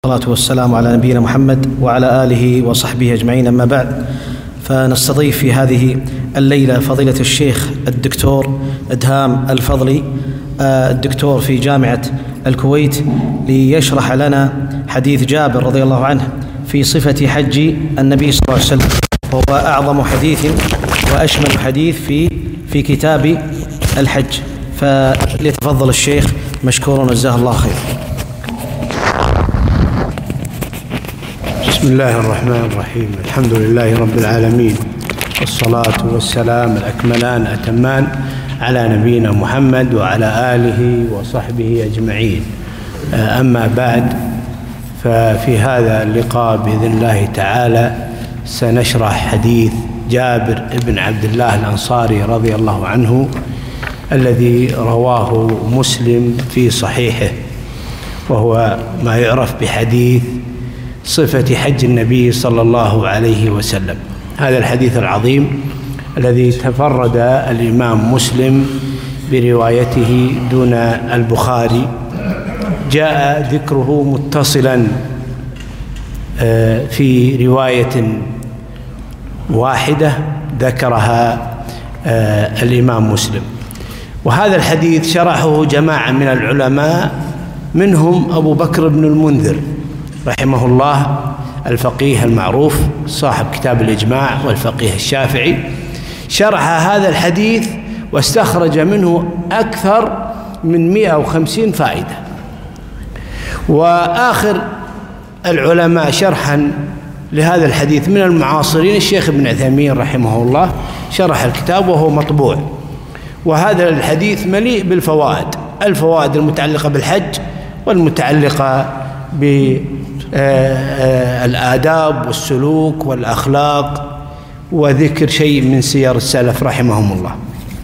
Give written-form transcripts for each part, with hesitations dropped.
والصلاة والسلام على نبينا محمد وعلى آله وصحبه أجمعين. أما بعد، فنستضيف في هذه الليلة فضيلة الشيخ الدكتور إدهام الفضلي، الدكتور في جامعة الكويت، ليشرح لنا حديث جابر رضي الله عنه في صفة حج النبي صلى الله عليه وسلم، وهو أعظم حديث وأشمل حديث في كتاب الحج. فليتفضل الشيخ مشكورا وجزاه الله خير. بسم الله الرحمن الرحيم. الحمد لله رب العالمين، والصلاة والسلام الأكملان الأتمان على نبينا محمد وعلى آله وصحبه أجمعين. أما بعد، ففي هذا اللقاء بإذن الله تعالى سنشرح حديث جابر بن عبد الله الأنصاري رضي الله عنه، الذي رواه مسلم في صحيحه، وهو ما يعرف بحديث صفة حج النبي صلى الله عليه وسلم. هذا الحديث العظيم الذي تفرد الإمام مسلم بروايته دون البخاري، جاء ذكره متصلا في رواية واحدة ذكرها الإمام مسلم. وهذا الحديث شرحه جماعة من العلماء، منهم أبو بكر بن المنذر رحمه الله، الفقيه المعروف صاحب كتاب الإجماع والفقيه الشافعي، شرح هذا الحديث واستخرج منه أكثر من 150 فائدة. وآخر العلماء شرحا لهذا الحديث من المعاصرين الشيخ ابن عثيمين رحمه الله، شرح الكتاب وهو مطبوع. وهذا الحديث مليء بالفوائد، الفوائد المتعلقة بالحج والمتعلقة بالآداب والسلوك والأخلاق، وذكر شيء من سير السلف رحمهم الله.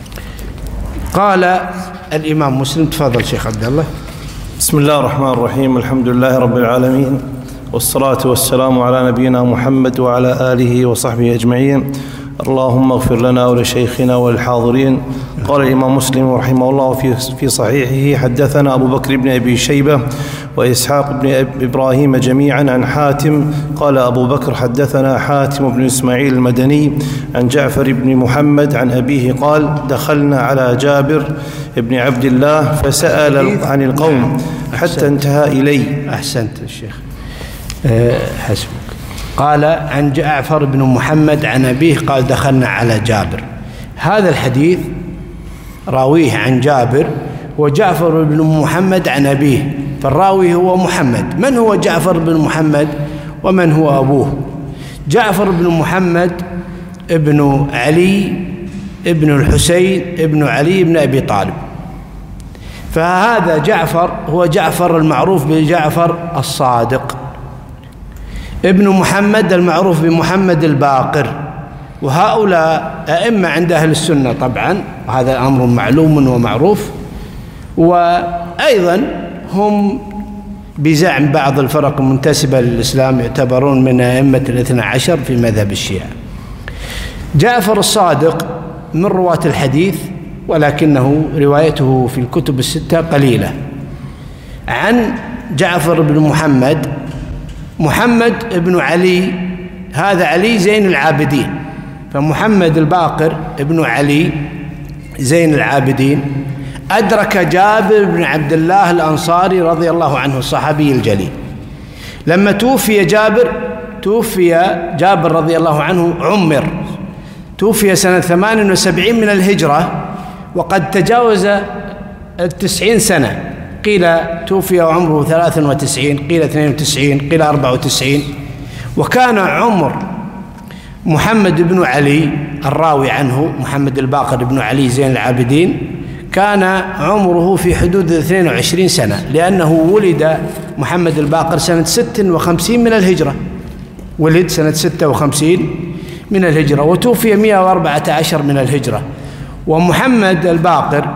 قال الإمام مسلم، تفضل شيخ عبد الله. بسم الله الرحمن الرحيم. الحمد لله رب العالمين، والصلاة والسلام على نبينا محمد وعلى آله وصحبه أجمعين. اللهم اغفر لنا ولشيخنا وللحاضرين. قال الإمام مسلم رحمه الله في صحيحه: حدثنا أبو بكر بن أبي شيبة وإسحاق بن إبراهيم جميعا عن حاتم. قال أبو بكر: حدثنا حاتم بن إسماعيل المدني عن جعفر بن محمد عن أبيه قال: دخلنا على جابر بن عبد الله فسأل عن القوم حتى انتهى إلي. أحسنت الشيخ، حسبك. قال عن جعفر بن محمد عن أبيه قال: دخلنا على جابر. هذا الحديث راويه عن جابر وجعفر بن محمد عن أبيه، فالراوي هو محمد. من هو جعفر بن محمد ومن هو أبوه؟ جعفر بن محمد ابن علي ابن الحسين ابن علي بن أبي طالب. فهذا جعفر هو جعفر المعروف بجعفر الصادق، ابن محمد المعروف بمحمد الباقر. وهؤلاء أئمة عند أهل السنة طبعا، وهذا أمر معلوم ومعروف. وأيضا هم بزعم بعض الفرق المنتسبة للإسلام يعتبرون من أئمة الاثنى عشر في مذهب الشيعة. جعفر الصادق من رواة الحديث، ولكنه روايته في الكتب الستة قليلة. عن جعفر بن محمد ابن علي، هذا علي زين العابدين، فمحمد الباقر ابن علي زين العابدين أدرك جابر بن عبد الله الأنصاري رضي الله عنه الصحابي الجليل. لما توفي جابر رضي الله عنه عمر، توفي سنة 78 من الهجرة، وقد تجاوز 90 سنة. قيل توفي وعمره 93، قيل 92، قيل 94. وكان عمر محمد بن علي الراوي عنه، محمد الباقر بن علي زين العابدين، كان عمره في حدود 22 سنة، لأنه ولد محمد الباقر سنة 56 من الهجرة، ولد سنة 56 من الهجرة، وتوفي 114 من الهجرة. ومحمد الباقر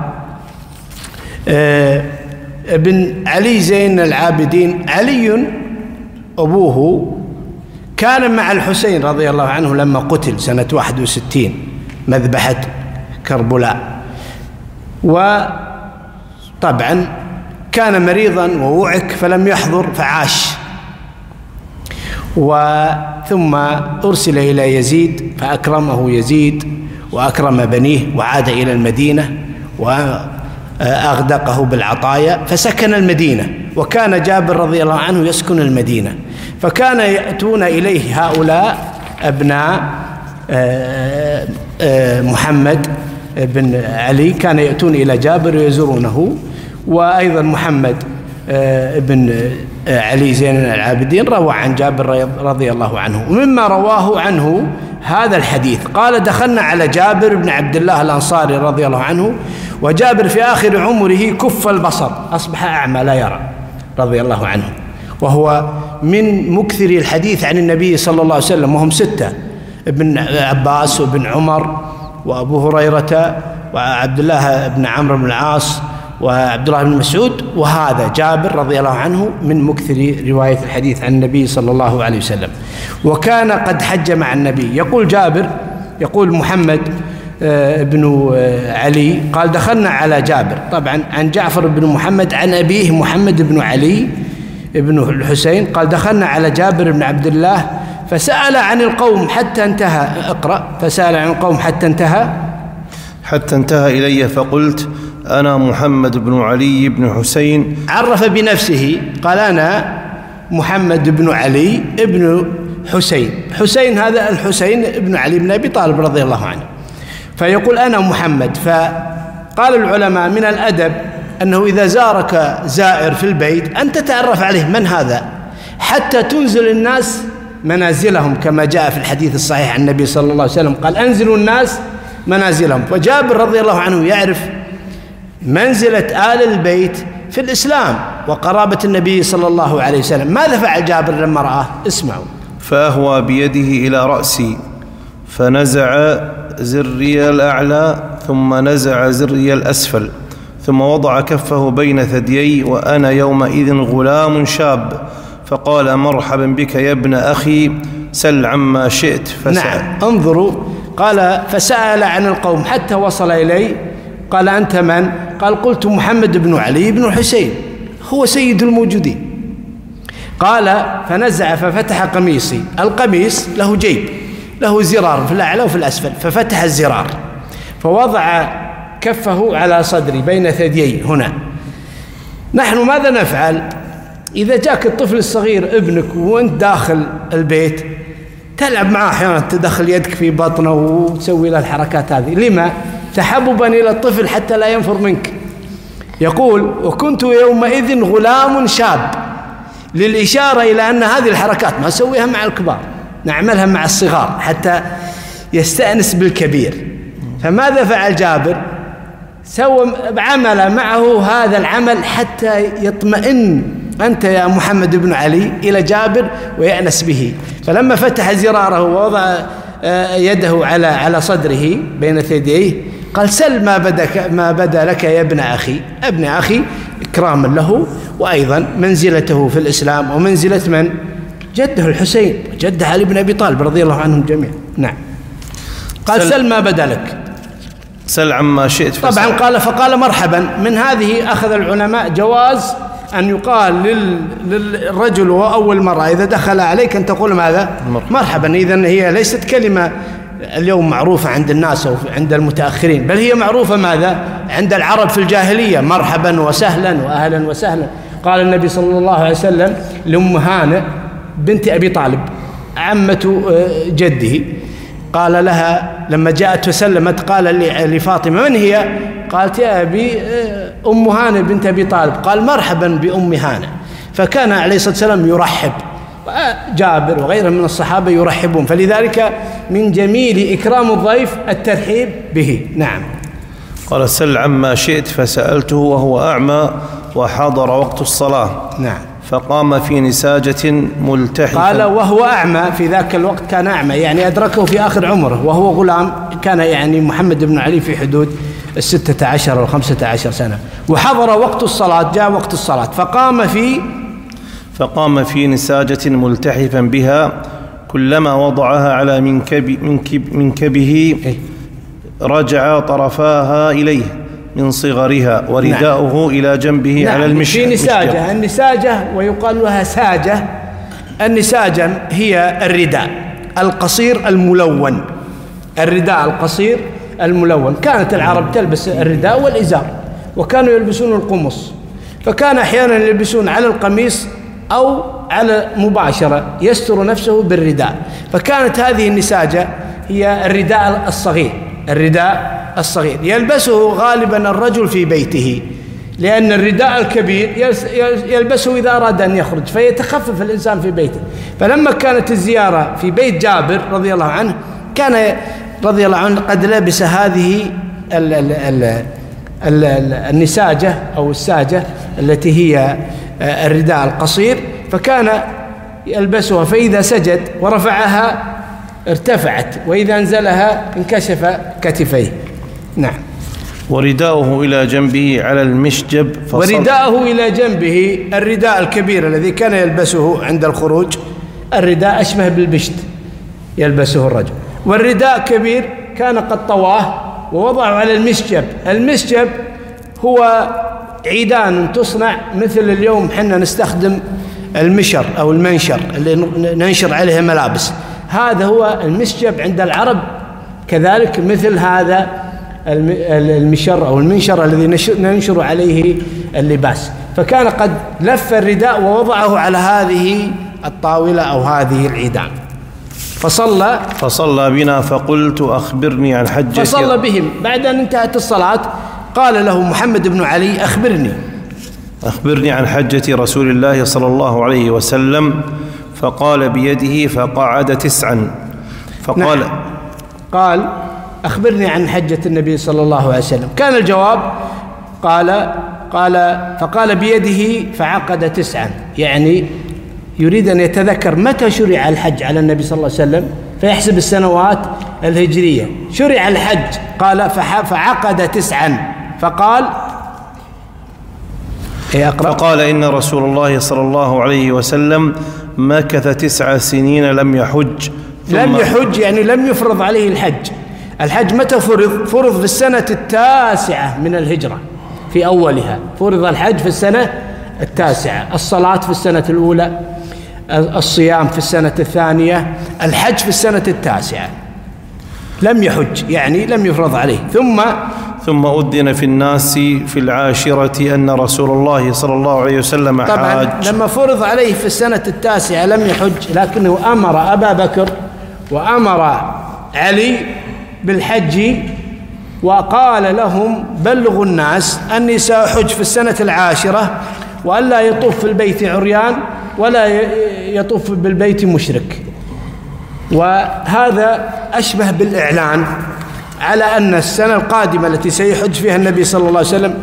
ابن علي زين العابدين، علي أبوه كان مع الحسين رضي الله عنه لما قتل سنة 61 مذبحة كربلاء. وطبعا كان مريضا ووعك فلم يحضر فعاش ثم أرسل إلى يزيد فأكرمه يزيد وأكرم بنيه وعاد إلى المدينة وأغدقه بالعطايا فسكن المدينة. وكان جابر رضي الله عنه يسكن المدينة، فكان يأتون إليه هؤلاء أبناء محمد بن علي، كان يأتون إلى جابر ويزورونه. وأيضا محمد بن علي زين العابدين روى عن جابر رضي الله عنه. ومما رواه عنه هذا الحديث قال: دخلنا على جابر بن عبد الله الأنصاري رضي الله عنه، وجابر في آخر عمره كف البصر، أصبح أعمى لا يرى رضي الله عنه، وهو من مكثر الحديث عن النبي صلى الله عليه وسلم، وهم 6: ابن عباس وابن عمر وأبو هريرة وعبد الله بن عمرو بن العاص وعبد الله بن مسعود، وهذا جابر رضي الله عنه من مكثر رواية الحديث عن النبي صلى الله عليه وسلم. وكان قد حج مع النبي. يقول جابر، يقول محمد بن علي قال: دخلنا على جابر، طبعا عن جعفر بن محمد عن أبيه محمد بن علي بن الحسين قال: دخلنا على جابر بن عبد الله فسأل عن القوم حتى انتهى. اقرأ: فسأل عن القوم حتى انتهى إلي فقلت: أنا محمد بن علي بن حسين. عرف بنفسه قال: أنا محمد بن علي بن حسين. حسين هذا الحسين بن علي بن أبي طالب رضي الله عنه. فيقول: أنا محمد. فقال العلماء من الأدب أنه إذا زارك زائر في البيت أن تتعرف عليه من هذا حتى تنزل الناس منازلهم، كما جاء في الحديث الصحيح عن النبي صلى الله عليه وسلم قال: أنزلوا الناس منازلهم. وجابر رضي الله عنه يعرف منزلة آل البيت في الإسلام وقرابة النبي صلى الله عليه وسلم. ماذا فعل جابر لما رآه؟ اسمعوا: فأهوى بيده إلى رأسي فنزع زري الأعلى ثم نزع زري الأسفل ثم وضع كفه بين ثديي وأنا يومئذ غلام شاب، فقال: مرحبا بك يا ابن أخي، سل عما شئت. نعم، انظروا، قال: فسأل عن القوم حتى وصل إلي. قال: أنت من؟ قال: قلت محمد بن علي بن الحسين، هو سيد الموجودين. قال: فنزع ففتح قميصي. القميص له جيب، له زرار في الأعلى وفي الأسفل، ففتح الزرار فوضع كفه على صدري بين ثديي هنا. نحن ماذا نفعل إذا جاك الطفل الصغير ابنك وانت داخل البيت؟ تلعب معه أحيانا، تدخل يدك في بطنه وتسوي له الحركات هذه. لما؟ تحببا إلى الطفل حتى لا ينفر منك. يقول: وكنت يومئذ غلام شاب، للإشارة إلى أن هذه الحركات ما نسويها مع الكبار، نعملها مع الصغار حتى يستأنس بالكبير. فماذا فعل جابر؟ عمل معه هذا العمل حتى يطمئن أنت يا محمد بن علي إلى جابر ويأنس به. فلما فتح زراره ووضع يده على صدره بين ثدييه قال: سل ما بدا لك يا ابن أخي، إكراما له، وأيضا منزلته في الإسلام ومنزلة من؟ جده الحسين وجده علي بن أبي طالب رضي الله عنهم جميعا. نعم. قال: سل ما بدا لك، سل عما شئت. طبعا فقال مرحبا. من هذه أخذ العلماء جواز أن يقال للرجل وهو أول مرة إذا دخل عليك أن تقول ماذا؟ مرحبا. إذن هي ليست كلمة اليوم معروفة عند الناس أو عند المتأخرين، بل هي معروفة ماذا؟ عند العرب في الجاهلية، مرحبا وسهلا وأهلا وسهلا. قال النبي صلى الله عليه وسلم لأم هانئ بنت أبي طالب عمة جده، قال لها لما جاءت وسلمت قال لفاطمة: من هي؟ قالت: يا أبي أم هانئ بنت أبي طالب. قال: مرحبا بأم هانئ. فكان عليه الصلاة والسلام يرحب، جابر وغيره من الصحابة يرحبون، فلذلك من جميل إكرام الضيف الترحيب به. نعم. قال: سل عما شئت، فسألته وهو أعمى وحضر وقت الصلاة. نعم. فقام في نساجة ملتحفة. قال وهو أعمى، في ذاك الوقت كان أعمى، يعني أدركه في آخر عمره وهو غلام، كان يعني محمد بن علي في حدود 16 أو 15 سنة، وحضر وقت الصلاة، جاء وقت الصلاة فقام في نساجة ملتحفا بها، كلما وضعها على منكبه رجع طرفاها إليه من صغرها، ورداؤه إلى جنبه على المشهد. في نساجة، النساجة ويقال لها ساجة النساجة هي الرداء القصير الملون، الرداء القصير الملون. كانت العرب تلبس الرداء والإزار، وكانوا يلبسون القمص، فكان أحيانا يلبسون على القميص أو على مباشرة يستر نفسه بالرداء. فكانت هذه النساجة هي الرداء الصغير، الرداء الصغير يلبسه غالبا الرجل في بيته، لأن الرداء الكبير يلبسه إذا أراد أن يخرج فيتخفف الإنسان في بيته. فلما كانت الزيارة في بيت جابر رضي الله عنه، كان رضي الله عنه قد لبس هذه النساجة أو الساجة التي هي الرداء القصير، فكان يلبسها، فإذا سجد ورفعها ارتفعت، وإذا انزلها انكشف كتفيه. نعم. ورداؤه إلى جنبه على المشجب، ورداؤه إلى جنبه، الرداء الكبير الذي كان يلبسه عند الخروج، الرداء أشبه بالبشت يلبسه الرجل، والرداء كبير كان قد طواه ووضعه على المشجب. المشجب هو عيدان تصنع مثل اليوم حنا نستخدم المشر أو المنشر اللي ننشر عليها ملابس، هذا هو المشجب عند العرب، كذلك مثل هذا المشر أو المنشر الذي ننشر عليه اللباس. فكان قد لف الرداء ووضعه على هذه الطاولة أو هذه العيدان. فصلى بنا فقلت أخبرني عن حجة. فصلى بهم بعد أن انتهت الصلاة، قال له محمد بن علي أخبرني عن حجة رسول الله صلى الله عليه وسلم، فقال بيده فقعد 9. فقال نعم. قال أخبرني عن حجة النبي صلى الله عليه وسلم، كان الجواب فقال بيده فعقد 9، يعني يريد أن يتذكر متى شرع الحج على النبي صلى الله عليه وسلم، فيحسب السنوات الهجرية. شرع الحج قال فعقد 9، فقال إن رسول الله صلى الله عليه وسلم مكث 9 سنين لم يحج. يعني لم يفرض عليه الحج. الحج متى فرض في السنة 9 من الهجرة، في أولها فرض الحج في السنة 9، الصلاة في السنة الأولى، الصيام في السنة 2، الحج في السنة 9. لم يحج يعني لم يفرض عليه. ثم أذن في الناس في 10 أن رسول الله صلى الله عليه وسلم حاج. طبعا لما فرض عليه في السنة 9 لم يحج، لكنه أمر أبا بكر وأمر علي بالحج، وقال لهم بلغوا الناس أني سأحج في السنة 10، وألا يطوف في البيت عريان ولا يطوف بالبيت مشرك. وهذا أشبه بالإعلان على أن السنة القادمة التي سيحج فيها النبي صلى الله عليه وسلم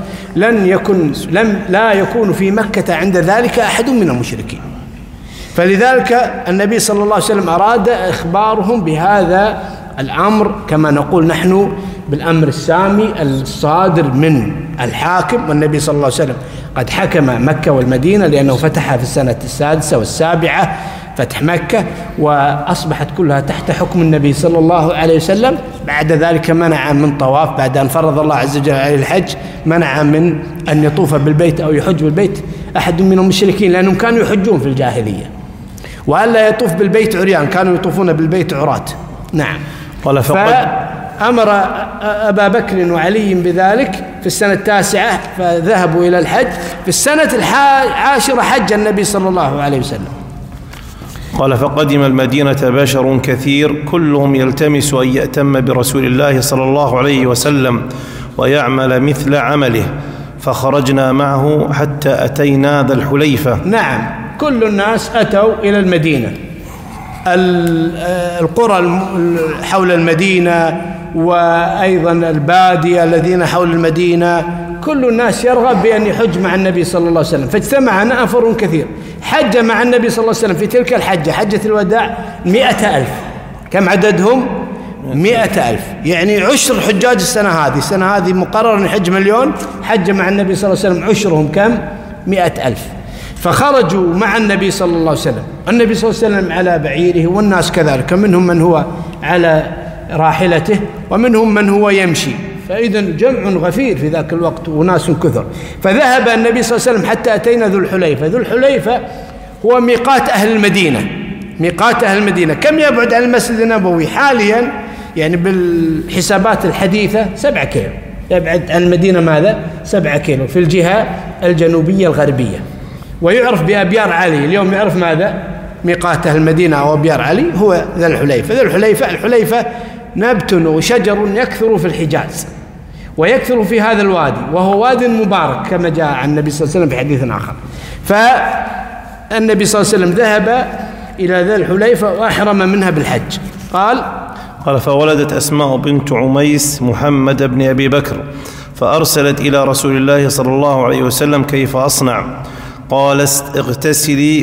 لا يكون في مكة عند ذلك أحد من المشركين. فلذلك النبي صلى الله عليه وسلم أراد إخبارهم بهذا الأمر، كما نقول نحن بالأمر السامي الصادر من الحاكم. والنبي صلى الله عليه وسلم قد حكم مكة والمدينة لأنه فتحها في السنة 6 و7 فتح مكة، وأصبحت كلها تحت حكم النبي صلى الله عليه وسلم. بعد ذلك منع من طواف، بعد أن فرض الله عز وجل عليه الحج منع من أن يطوف بالبيت أو يحج بالبيت أحد من المشركين، لأنهم كانوا يحجون في الجاهلية. وألا يطوف بالبيت عريان، كانوا يطوفون بالبيت عراة. نعم. فأمر أبا بكر وعلي بذلك في السنة 9، فذهبوا إلى الحج. في السنة 10 حج النبي صلى الله عليه وسلم. قال فقدم المدينة بشر كثير كلهم يلتمس أن يأتم برسول الله صلى الله عليه وسلم ويعمل مثل عمله، فخرجنا معه حتى أتينا ذا الحليفة. نعم، كل الناس أتوا إلى المدينة، القرى حول المدينة وأيضا البادية الذين حول المدينة، كل الناس يرغب بأن يحج مع النبي صلى الله عليه وسلم. فاجتمع نفر كثير حج مع النبي صلى الله عليه وسلم في تلك الحجة، حجة الوداع، 100,000. كم عددهم؟ 100,000، يعني عشر حجاج السنة هذه. السنة هذه مقرر أن يحج 1,000,000، حج مع النبي صلى الله عليه وسلم عشرهم كم؟ 100,000. فخرجوا مع النبي صلى الله عليه وسلم، النبي صلى الله عليه وسلم على بعيره والناس كذلك، منهم من هو على راحلته ومنهم من هو يمشي، فإذا جمع غفير في ذاك الوقت وناس كثر. فذهب النبي صلى الله عليه وسلم حتى أتينا ذو الحليفة. ذو الحليفة هو ميقات أهل المدينة. ميقات أهل المدينة كم يبعد عن المسجد النبوي حاليا؟ يعني بالحسابات الحديثة 7 كيلو يبعد عن المدينة. ماذا؟ 7 كيلو في الجهة الجنوبية الغربية، ويعرف بأبيار علي. اليوم يعرف ماذا؟ ميقات أهل المدينة أو أبيار علي هو ذا الحليفة. ذا الحليفة نبت وشجر يكثر في الحجاز ويكثر في هذا الوادي، وهو واد مبارك كما جاء عن النبي صلى الله عليه وسلم في حديث آخر. فالنبي صلى الله عليه وسلم ذهب إلى ذا الحليفة وأحرم منها بالحج. قال فولدت أسماء بنت عميس محمد بن أبي بكر، فأرسلت إلى رسول الله صلى الله عليه وسلم: كيف أصنع؟ قال: اغتسلي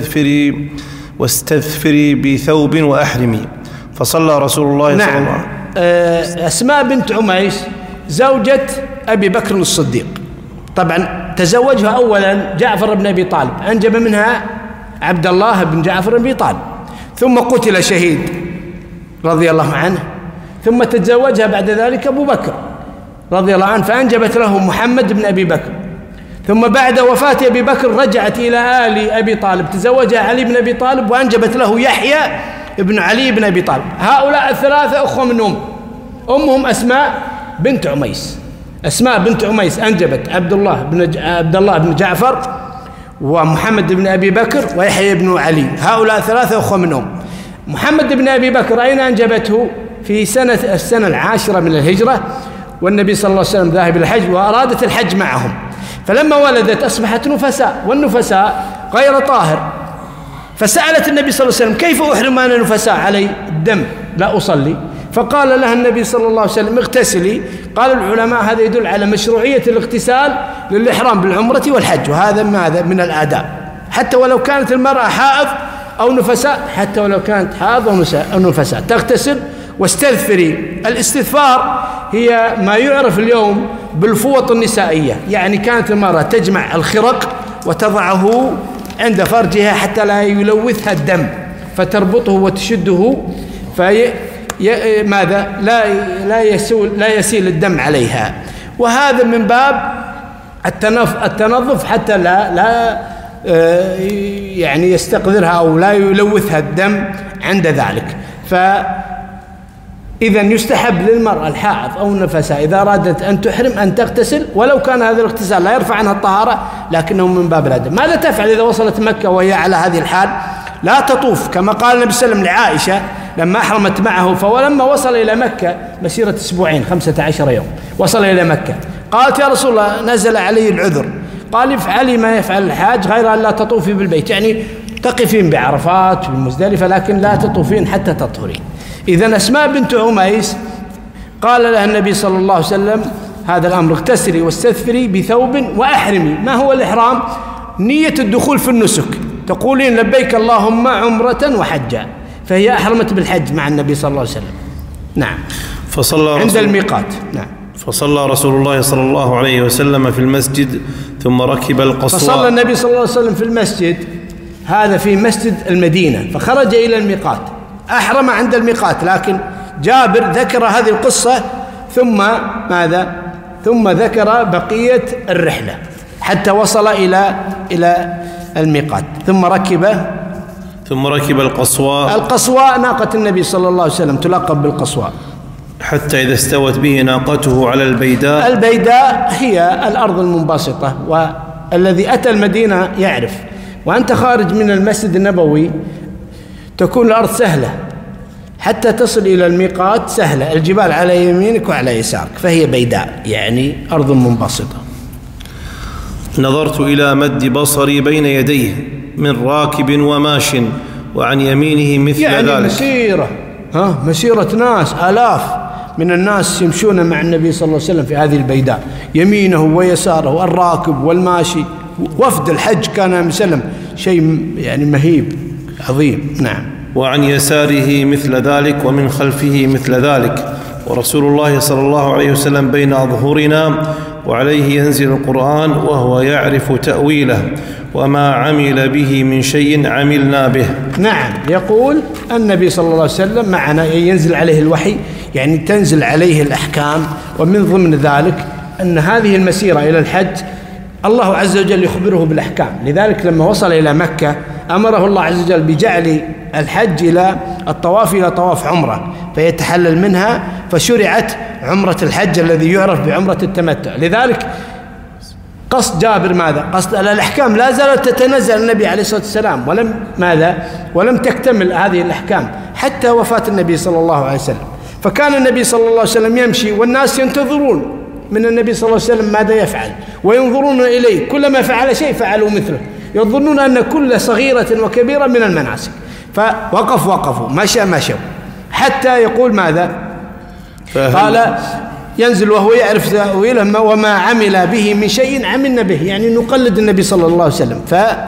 واستذفري بثوب وأحرمي. فصلى رسول الله صلى الله عليه وسلم. أسماء بنت عميس زوجة أبي بكر الصديق، طبعا تزوجها أولا جعفر بن أبي طالب، أنجب منها عبد الله بن جعفر بن أبي طالب، ثم قتل شهيد رضي الله عنه، ثم تزوجها بعد ذلك أبو بكر رضي الله عنه فأنجبت له محمد بن أبي بكر، ثم بعد وفاة أبي بكر رجعت إلى آل أبي طالب، تزوجها علي بن أبي طالب وأنجبت له يحيى ابن علي بن أبي طالب. هؤلاء الثلاثة أخوة من أمهم أسماء بنت عميس. أسماء بنت عميس أنجبت عبد الله بن جعفر ومحمد بن أبي بكر ويحيى بن علي، هؤلاء ثلاثة أخوة من محمد بن أبي بكر أين أنجبته؟ في السنة 10 من الهجرة، والنبي صلى الله عليه وسلم ذاهب الحج وأرادت الحج معهم، فلما ولدت أصبحت نفساء، والنفساء غير طاهر، فسألت النبي صلى الله عليه وسلم: كيف أحرم أنا نفساء علي الدم لا أصلي؟ فقال لها النبي صلى الله عليه وسلم: اغتسلي. قال العلماء هذا يدل على مشروعية الاغتسال للإحرام بالعمرة والحج، وهذا ماذا؟ من الآداب، حتى ولو كانت المرأة حائض أو نفساء، حتى ولو كانت حائض أو نفساء تغتسل واستذفري. الاستذفار هي ما يعرف اليوم بالفوط النسائية، يعني كانت المرأة تجمع الخرق وتضعه عند فرجها حتى لا يلوثها الدم، فتربطه وتشده ماذا؟ لا يسيل الدم عليها، وهذا من باب التنظف حتى لا يعني يستقذرها أو لا يلوثها الدم عند ذلك. فإذا يستحب للمرأة الحائض أو النفساء إذا أرادت أن تحرم أن تغتسل، ولو كان هذا الاغتسال لا يرفع عنها الطهارة لكنه من باب الأدب. ماذا تفعل إذا وصلت مكة وهي على هذه الحال؟ لا تطوف، كما قال النبي صلى الله عليه وسلم لعائشة لما أحرمت معه، فلما وصل إلى مكة مسيرة 2 15 يوم وصل إلى مكة، قالت: يا رسول الله نزل علي العذر. قال: افعلي ما يفعل الحاج غير أن لا تطوفي بالبيت، يعني تقفين بعرفات وبمزدلفة لكن لا تطوفين حتى تطهرين. إذن أسماء بنت عميس قال لها النبي صلى الله عليه وسلم هذا الأمر: اغتسلي واستذفري بثوب وأحرمي. ما هو الإحرام؟ نية الدخول في النسك، تقولين لبيك اللهم عمرة وحجا، فهي أحرمت بالحج مع النبي صلى الله عليه وسلم. نعم. عند الميقات. نعم. فصلى رسول الله صلى الله عليه وسلم في المسجد ثم ركب القصواء. فصلى النبي صلى الله عليه وسلم في المسجد، هذا في مسجد المدينة، فخرج إلى الميقات، أحرم عند الميقات، لكن جابر ذكر هذه القصة ثم ماذا؟ ثم ذكر بقية الرحلة حتى وصل إلى الميقات، ثم ركب القصواء ناقة النبي صلى الله عليه وسلم تلقب بالقصواء، حتى إذا استوت به ناقته على البيداء. البيداء هي الأرض المنبسطة، والذي أتى المدينة يعرف، وأنت خارج من المسجد النبوي تكون الأرض سهلة حتى تصل إلى الميقات سهلة، الجبال على يمينك وعلى يسارك، فهي بيداء يعني أرض منبسطة. نظرت إلى مد بصري بين يديه من راكب وماش، وعن يمينه مثل يعني ذلك. مسيرة ناس، آلاف من الناس يمشون مع النبي صلى الله عليه وسلم في هذه البيداء، يمينه ويساره، الراكب والماشي، وفد الحج كان مسلم، شيء يعني مهيب عظيم. نعم. وعن يساره مثل ذلك ومن خلفه مثل ذلك، ورسول الله صلى الله عليه وسلم بين أظهرنا، وعليه ينزل القرآن وهو يعرف تأويله، وما عمل به من شيء عملنا به. نعم. يقول النبي صلى الله عليه وسلم معنا، ينزل عليه الوحي، يعني تنزل عليه الأحكام، ومن ضمن ذلك أن هذه المسيرة إلى الحج الله عز وجل يخبره بالأحكام، لذلك لما وصل إلى مكة أمره الله عز وجل بجعل الحج إلى الطواف إلى طواف عمرة فيتحلل منها، فشرعت عمرة الحج الذي يعرف بعمرة التمتع. لذلك قصد جابر ماذا؟ قصد الأحكام لا زالت تتنزل النبي عليه الصلاة والسلام، ولم تكتمل هذه الأحكام حتى وفاة النبي صلى الله عليه وسلم. فكان النبي صلى الله عليه وسلم يمشي والناس ينتظرون من النبي صلى الله عليه وسلم ماذا يفعل، وينظرون إليه، كلما فعل شيء فعلوا مثله، يظنون أن كل صغيرة وكبيرة من المناسك. فوقفوا مشوا حتى يقول ماذا؟ قال ينزل وهو يعرف تأويله وما عمل به من شيء عملنا به، يعني نقلد النبي صلى الله عليه وسلم.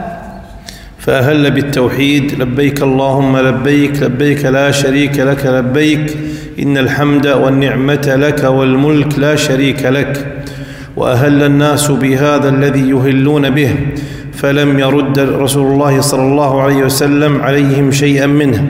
فأهل بالتوحيد لبيك اللهم لبيك لبيك لا شريك لك لبيك إن الحمد والنعمة لك والملك لا شريك لك. وأهل الناس بهذا الذي يهلون به، فلم يرد رسول الله صلى الله عليه وسلم عليهم شيئا منه،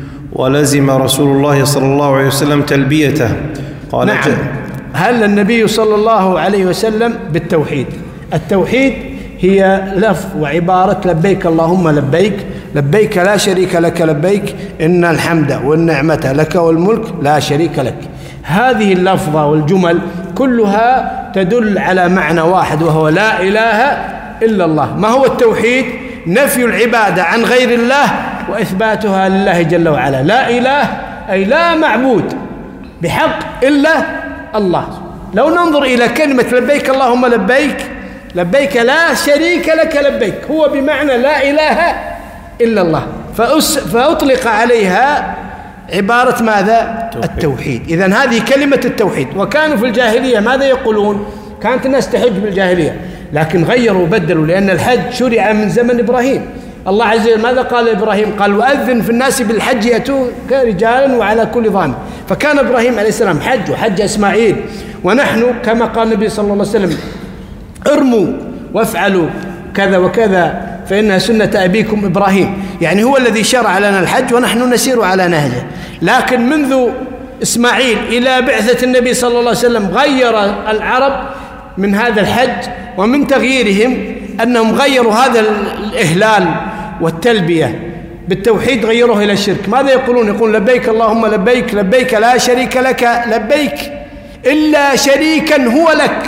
ولزم رسول الله صلى الله عليه وسلم تلبيته. قال نعم، هل النبي صلى الله عليه وسلم بالتوحيد. التوحيد هي لفظ وعبارة لبيك اللهم لبيك لبيك لا شريك لك لبيك إن الحمد والنعمة لك والملك لا شريك لك. هذه اللفظة والجمل كلها تدل على معنى واحد، وهو لا إله إلا الله. ما هو التوحيد؟ نفي العبادة عن غير الله وإثباتها لله جل وعلا. لا إله أي لا معبود بحق إلا الله. لو ننظر إلى كلمة لبيك اللهم لبيك لبيك لا شريك لك لبيك، هو بمعنى لا إله إلا الله، فأطلق عليها عبارة ماذا؟ التوحيد. إذن هذه كلمة التوحيد. وكانوا في الجاهلية ماذا يقولون؟ كانت الناس تحج بالجاهلية، لكن غيروا وبدلوا، لأن الحج شرع من زمن إبراهيم. الله عز وجل ماذا قال إبراهيم؟ قال وأذن في الناس بالحج يأتوك رجالا وعلى كل ضامر. فكان إبراهيم عليه السلام حج وحج إسماعيل، ونحن كما قال النبي صلى الله عليه وسلم ارموا وافعلوا كذا وكذا فإنها سنة أبيكم إبراهيم، يعني هو الذي شرع لنا الحج ونحن نسير على نهجه. لكن منذ إسماعيل إلى بعثة النبي صلى الله عليه وسلم غير العرب من هذا الحج، ومن تغييرهم أنهم غيروا هذا الإهلال والتلبية بالتوحيد غيروه إلى الشرك. ماذا يقولون؟ يقول لبيك اللهم لبيك لبيك لا شريك لك لبيك إلا شريكا هو لك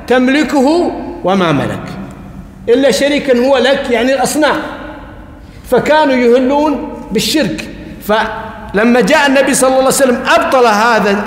تملكه وما ملك. إلا شريكا هو لك يعني الأصنام، فكانوا يهلون بالشرك. فلما جاء النبي صلى الله عليه وسلم أبطل هذا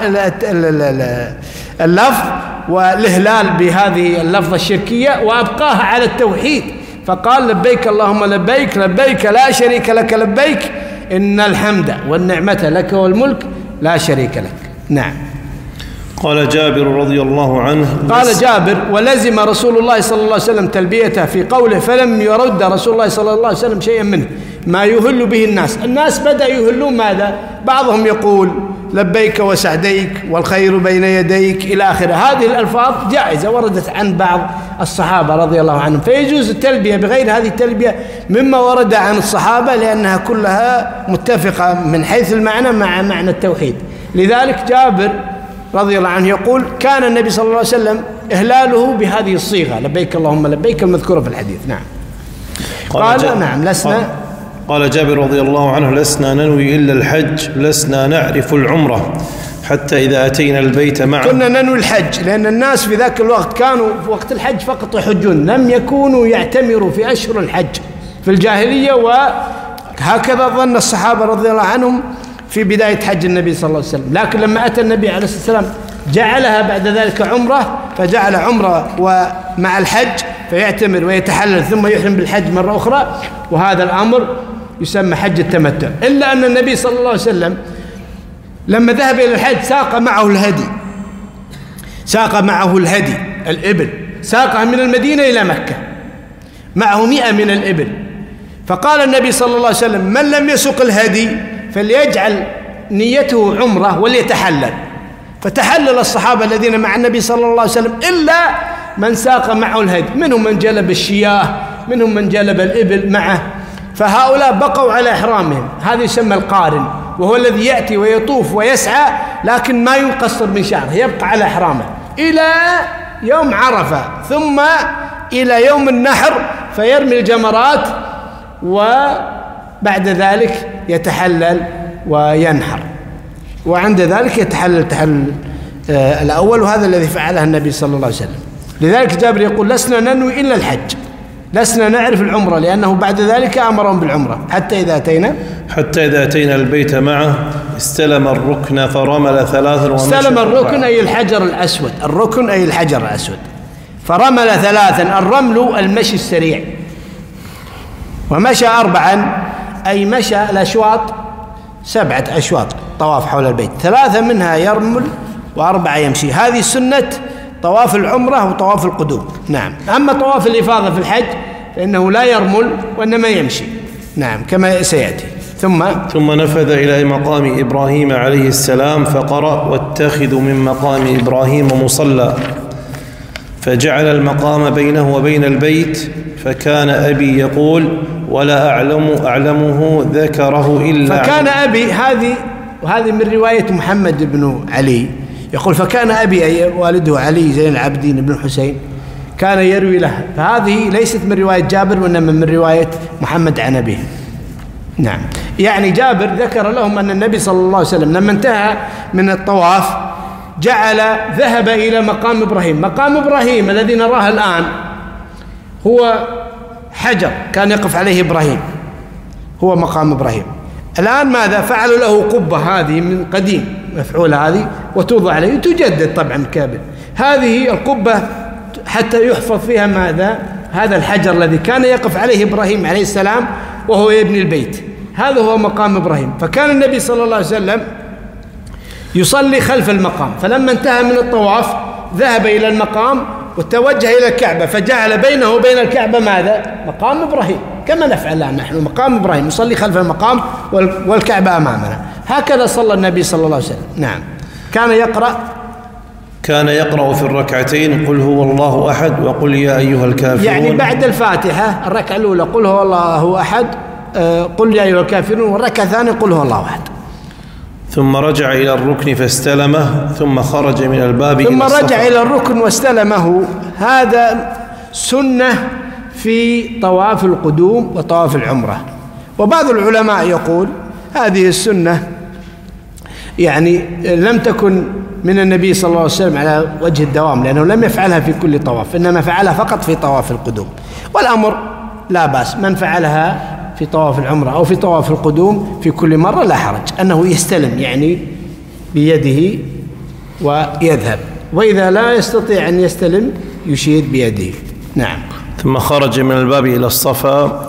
اللفظ والإهلال بهذه اللفظة الشركية وأبقاها على التوحيد، فقال لبيك اللهم لبيك لبيك لا شريك لك لبيك إن الحمد والنعمة لك والملك لا شريك لك. نعم. قال جابر رضي الله عنه، قال جابر ولزم رسول الله صلى الله عليه وسلم تلبيته في قوله فلم يرد رسول الله صلى الله عليه وسلم شيئا منه ما يهل به الناس بدأ يهلون ماذا؟ بعضهم يقول لبيك وسعديك والخير بين يديك إلى آخره. هذه الألفاظ جائزة وردت عن بعض الصحابة رضي الله عنهم، فيجوز التلبية بغير هذه التلبية مما ورد عن الصحابة، لأنها كلها متفقة من حيث المعنى مع معنى التوحيد. لذلك جابر رضي الله عنه يقول كان النبي صلى الله عليه وسلم إهلاله بهذه الصيغة لبيك اللهم لبيك المذكورة في الحديث. نعم. قال نعم لسنا. قال جابر رضي الله عنه لسنا ننوي إلا الحج لسنا نعرف العمرة حتى إذا أتينا البيت معه. كنا ننوي الحج لأن الناس في ذاك الوقت كانوا في وقت الحج فقط يحجون، لم يكونوا يعتمروا في أشهر الحج في الجاهلية، وهكذا ظن الصحابة رضي الله عنهم في بداية حج النبي صلى الله عليه وسلم. لكن لما أتى النبي عليه الصلاة والسلام جعلها بعد ذلك عمرة، فجعل عمرة ومع الحج فيعتمر ويتحلل ثم يحرم بالحج مرة أخرى، وهذا الأمر يسمى حج التمتع. إلا أن النبي صلى الله عليه وسلم لما ذهب إلى الحج ساق معه الهدي الإبل، ساقها من المدينة إلى مكة معه 100 من الإبل. فقال النبي صلى الله عليه وسلم من لم يسق الهدي فليجعل نيته عمرة وليتحلل. فتحلل الصحابة الذين مع النبي صلى الله عليه وسلم إلا من ساق معه الهدي، منهم من جلب الشياه، منهم من جلب الإبل معه، فهؤلاء بقوا على إحرامهم. هذا يسمى القارن، وهو الذي يأتي ويطوف ويسعى لكن ما ينقصر من شعره، يبقى على إحرامه إلى يوم عرفة، ثم إلى يوم النحر فيرمي الجمرات وبعد ذلك يتحلل وينحر، وعند ذلك يتحلل تحلل الأول، وهذا الذي فعله النبي صلى الله عليه وسلم. لذلك جابر يقول لسنا ننوي إلا الحج، لسنا نعرف العمرة، لأنه بعد ذلك أمرهم بالعمرة حتى إذا أتينا البيت معه استلم الركن فرمل 3 ومشى. استلم الركن أي الحجر الأسود، الركن أي الحجر الأسود، فرمل 3. الرمل المشي السريع، ومشى 4 أي مشى الأشواط 7 أشواط طواف حول البيت، 3 منها يرمل و4 يمشي. هذه سنة طواف العمرة وطواف القدوم. نعم. أما طواف الإفاضة في الحج فإنه لا يرمل وإنما يمشي. نعم كما سيأتي. ثم نفذ إلى مقام إبراهيم عليه السلام فقرأ واتخذوا من مقام إبراهيم مصلى، فجعل المقام بينه وبين البيت، فكان أبي يقول ولا أعلمه ذكره إلا فكان أبي، وهذه من رواية محمد بن علي، يقول فكان أبي أي والده علي زين العابدين بن الحسين كان يروي لها، فهذه ليست من رواية جابر وإنما من رواية محمد عن أبيه. نعم. يعني جابر ذكر لهم أن النبي صلى الله عليه وسلم لما انتهى من الطواف ذهب إلى مقام إبراهيم. مقام إبراهيم الذي نراه الآن هو حجر كان يقف عليه إبراهيم، هو مقام إبراهيم. الآن ماذا فعلوا له؟ قبة هذه من قديم مفعولة هذه، وتوضع عليه تجدد طبعا كامل. هذه القبة حتى يحفظ فيها ماذا؟ هذا الحجر الذي كان يقف عليه إبراهيم عليه السلام وهو يبني البيت، هذا هو مقام إبراهيم. فكان النبي صلى الله عليه وسلم يصلي خلف المقام، فلما انتهى من الطواف ذهب إلى المقام وتوجه إلى الكعبة، فجعل بينه وبين الكعبة ماذا؟ مقام إبراهيم، كما نفعل الآن نحن مقام إبراهيم، نصلي خلف المقام والكعبة أمامنا. هكذا صلى النبي صلى الله عليه وسلم. نعم. كان يقرأ في الركعتين قل هو الله أحد وقل يا أيها الكافرون، يعني بعد الفاتحة الركعة الأولى قل هو الله أحد، قل يا أيها الكافرون، والركعة الثانية قل هو الله أحد. ثم رجع إلى الركن فاستلمه، ثم خرج من الباب ثم رجع إلى الركن واستلمه. هذا سنة في طواف القدوم وطواف العمرة. وبعض العلماء يقول هذه السنة يعني لم تكن من النبي صلى الله عليه وسلم على وجه الدوام، لأنه لم يفعلها في كل طواف، إنما فعلها فقط في طواف القدوم. والأمر لا بأس، من فعلها في طواف العمرة أو في طواف القدوم في كل مرة لا حرج، أنه يستلم يعني بيده ويذهب، وإذا لا يستطيع أن يستلم يشير بيده. نعم. ثم خرج من الباب إلى الصفا.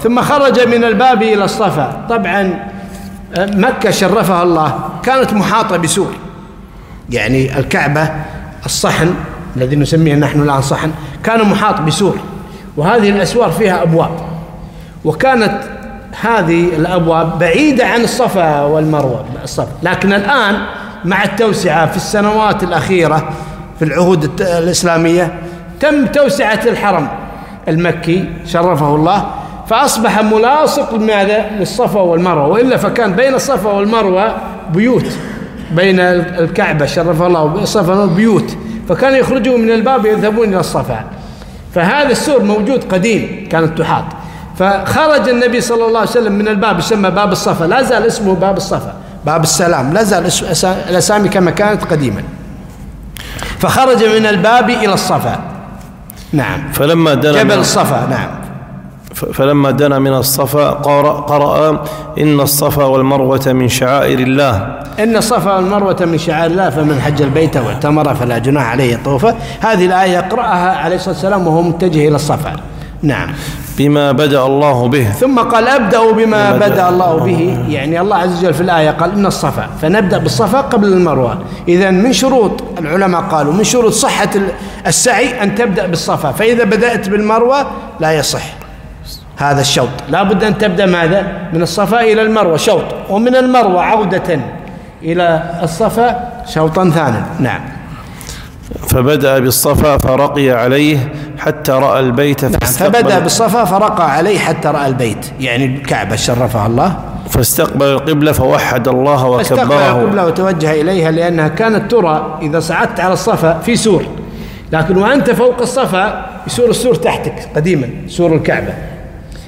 طبعا مكة شرفها الله كانت محاطة بسور، يعني الكعبة الصحن الذي نسميه نحن الآن صحن كان محاط بسور، وهذه الأسوار فيها أبواب، وكانت هذه الأبواب بعيدة عن الصفا والمروة. لكن الآن مع التوسعة في السنوات الأخيرة في العهود الإسلامية تم توسعة الحرم المكي شرفه الله، فأصبح ملاصق لماذا؟ للصفا والمروة، وإلا فكان بين الصفا والمروة بيوت، بين الكعبة شرفه الله والصفا والمروة بيوت، فكانوا يخرجون من الباب يذهبون إلى الصفا. فهذا السور موجود قديم كانت تحاط، فخرج النبي صلى الله عليه وسلم من الباب يسمى باب الصفا، لا زال اسمه باب الصفا، باب السلام، لا زال الأسامي كما كانت قديما. فخرج من الباب إلى الصفا. نعم. فلما دنا جبل الصفا. نعم. فلما دنا من الصفا قرأ إن الصفا والمروة من شعائر الله. إن الصفا والمروة من شعائر الله، فمن حج البيت واعتمر فلا جناح عليه طوفه. هذه الآية يقرأها عليه الصلاة والسلام وهو متجه إلى الصفا. نعم. بما بدأ الله به. ثم قال أبدأ بما بدأ الله به، يعني الله عز وجل في الآية قال إن الصفا، فنبدأ بالصفا قبل المروة. إذن من شروط العلماء قالوا من شروط صحة السعي أن تبدأ بالصفا، فإذا بدأت بالمروة لا يصح هذا الشوط، لا بد أن تبدأ ماذا؟ من الصفا إلى المروة شوط، ومن المروة عودة إلى الصفا شوطا ثانيا. نعم. فبدأ بالصفا فرقي عليه حتى رأى البيت. نعم. فبدأ بالصفا فرقى عليه حتى رأى البيت، يعني الكعبة شرفها الله. فاستقبل القبلة فوحد الله وكبره. فاستقبل القبلة وتوجه إليها، لأنها كانت ترى إذا صعدت على الصفا في سور، لكن وأنت فوق الصفا يصير السور تحتك قديما، سور الكعبة.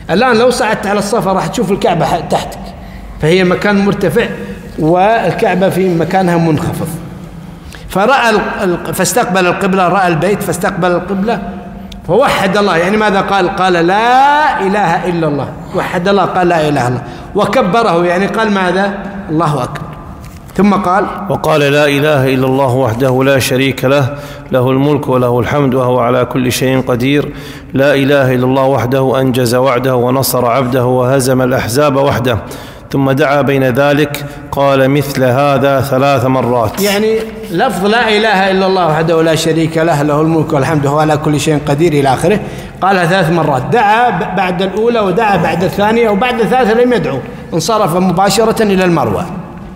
الآن لو صعدت على الصفا راح تشوف الكعبة تحتك، فهي مكان مرتفع والكعبة في مكانها منخفض. فاستقبل القبلة، رأى البيت فاستقبل القبلة فوحد الله. يعني ماذا قال؟ قال لا إله إلا الله. وحد الله، قال لا إله إلا الله، وكبره، يعني قال ماذا؟ الله أكبر. ثم قال وقال لا إله إلا الله وحده لا شريك له، له الملك وله الحمد وهو على كل شيء قدير. لا إله إلا الله وحده أنجز وعده ونصر عبده وهزم الأحزاب وحده. ثم دعا بين ذلك قال مثل هذا 3 مرات. يعني لفظ لا إله إلا الله وحده لا شريك له، له الملك والحمد وهو على كل شيء قدير إلى آخره، قالها 3 مرات. دعا بعد الأولى ودعا بعد الثانية، وبعد الثالثة لم يدعو، انصرف مباشرة إلى المروة.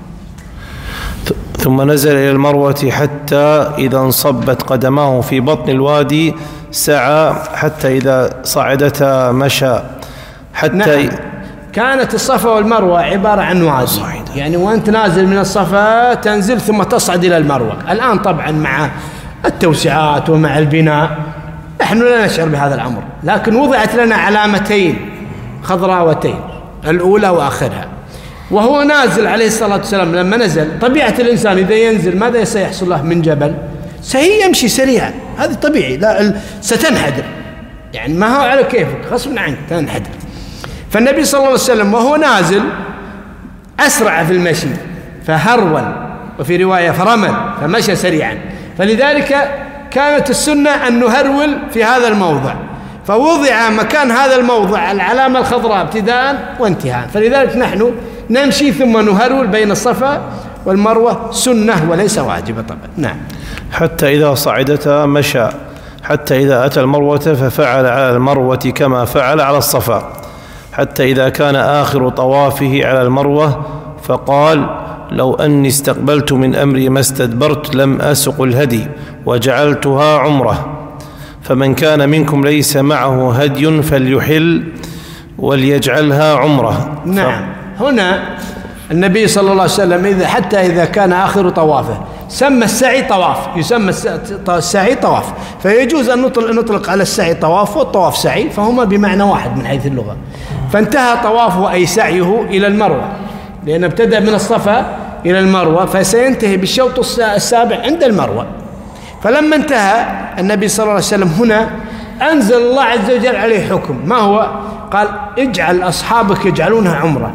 ثم نزل إلى المروة حتى إذا انصبت قدماه في بطن الوادي سعى، حتى إذا صعدتا مشى، حتى نعم. كانت الصفا والمروة عبارة عن وادي، يعني وأنت نازل من الصفا تنزل ثم تصعد إلى المروة. الآن طبعا مع التوسعات ومع البناء نحن لا نشعر بهذا الأمر، لكن وضعت لنا علامتين خضراوتين، الأولى وآخرها. وهو نازل عليه الصلاة والسلام لما نزل، طبيعة الإنسان إذا ينزل ماذا سيحصل له من جبل؟ سيمشي سريعا، هذا طبيعي، لا ستنحدر، يعني ما هو على كيفك، غصب عنك تنحدر. فالنبي صلى الله عليه وسلم وهو نازل أسرع في المشي، فهرول، وفي رواية فرمل، فمشى سريعا. فلذلك كانت السنة أن نهرول في هذا الموضع، فوضع مكان هذا الموضع العلامة الخضراء ابتداء وانتهاء. فلذلك نحن نمشي ثم نهرول بين الصفا والمروة، سنة وليس واجبة طبعا. نعم. حتى إذا صعدتا مشى، حتى إذا أتى المروة ففعل على المروة كما فعل على الصفا، حتى إذا كان آخر طوافه على المروة فقال لو أني استقبلت من أمري ما استدبرت لم أسق الهدي وجعلتها عمرة. فمن كان منكم ليس معه هدي فليحل وليجعلها عمرة. نعم. هنا النبي صلى الله عليه وسلم حتى إذا كان آخر طوافه سمى السعي طواف، يسمى السعي طواف، فيجوز أن نطلق على السعي طواف والطواف سعي، فهما بمعنى واحد من حيث اللغة. فانتهى طوافه أي سعيه إلى المروة، لأنه ابتدأ من الصفا إلى المروة، فسينتهي بالشوط السابع عند المروة. فلما انتهى النبي صلى الله عليه وسلم هنا أنزل الله عز وجل عليه حكم، ما هو؟ قال اجعل أصحابك يجعلونها عمرة.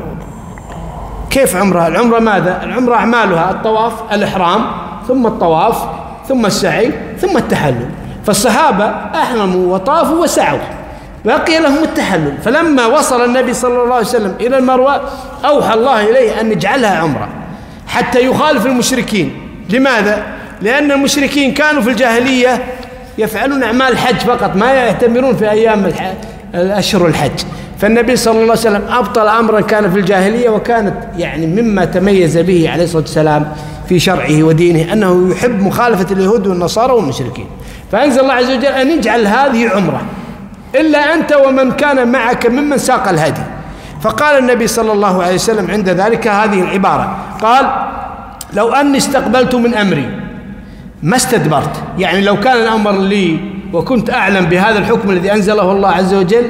كيف عمرة؟ العمرة ماذا؟ العمرة أعمالها الطواف، الإحرام، ثم الطواف، ثم السعي، ثم التحلل. فالصحابة أحرموا وطافوا وسعوا، بقي لهم التحلل. فلما وصل النبي صلى الله عليه وسلم إلى المروة أوحى الله إليه أن يجعلها عمرة حتى يخالف المشركين. لماذا؟ لأن المشركين كانوا في الجاهلية يفعلون أعمال الحج فقط، ما يعتمرون في أيام الأشهر الحج. فالنبي صلى الله عليه وسلم أبطل أمرا كان في الجاهلية، وكانت يعني مما تميز به عليه الصلاة والسلام في شرعه ودينه أنه يحب مخالفة اليهود والنصارى والمشركين. فأنزل الله عز وجل أن يجعل هذه عمرة إلا أنت ومن كان معك ممن ساق الهدي. فقال النبي صلى الله عليه وسلم عند ذلك هذه العبارة، قال لو أني استقبلت من أمري ما استدبرت، يعني لو كان الأمر لي وكنت أعلم بهذا الحكم الذي أنزله الله عز وجل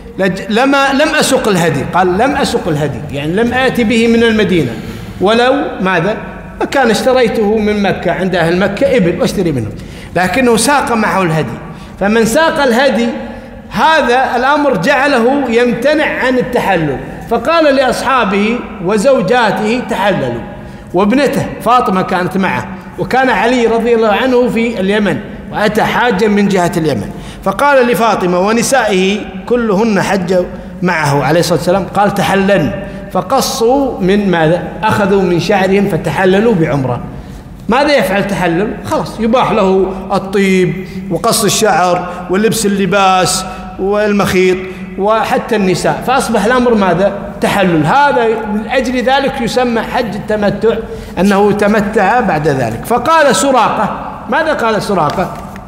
لم أسق الهدي. قال لم أسق الهدي، يعني لم آتي به من المدينة، ولو ماذا؟ كان اشتريته من مكة عند أهل مكة إبل واشتري منه، لكنه ساق معه الهدي. فمن ساق الهدي هذا الأمر جعله يمتنع عن التحلل، فقال لأصحابه وزوجاته تحللوا، وابنته فاطمة كانت معه، وكان علي رضي الله عنه في اليمن وأتى حاجا من جهة اليمن، فقال لفاطمة ونسائه كلهن حجوا معه عليه الصلاة والسلام، قال تحللن، فقصوا من ماذا؟ أخذوا من شعرهم فتحللوا بعمرة. ماذا يفعل تحلل؟ خلاص يباح له الطيب وقص الشعر ولبس اللباس والمخيط وحتى النساء، فأصبح الأمر ماذا؟ تحلل. هذا من أجل ذلك يسمى حج التمتع، أنه تمتع بعد ذلك. فقال سراقة، ماذا قال سراقة؟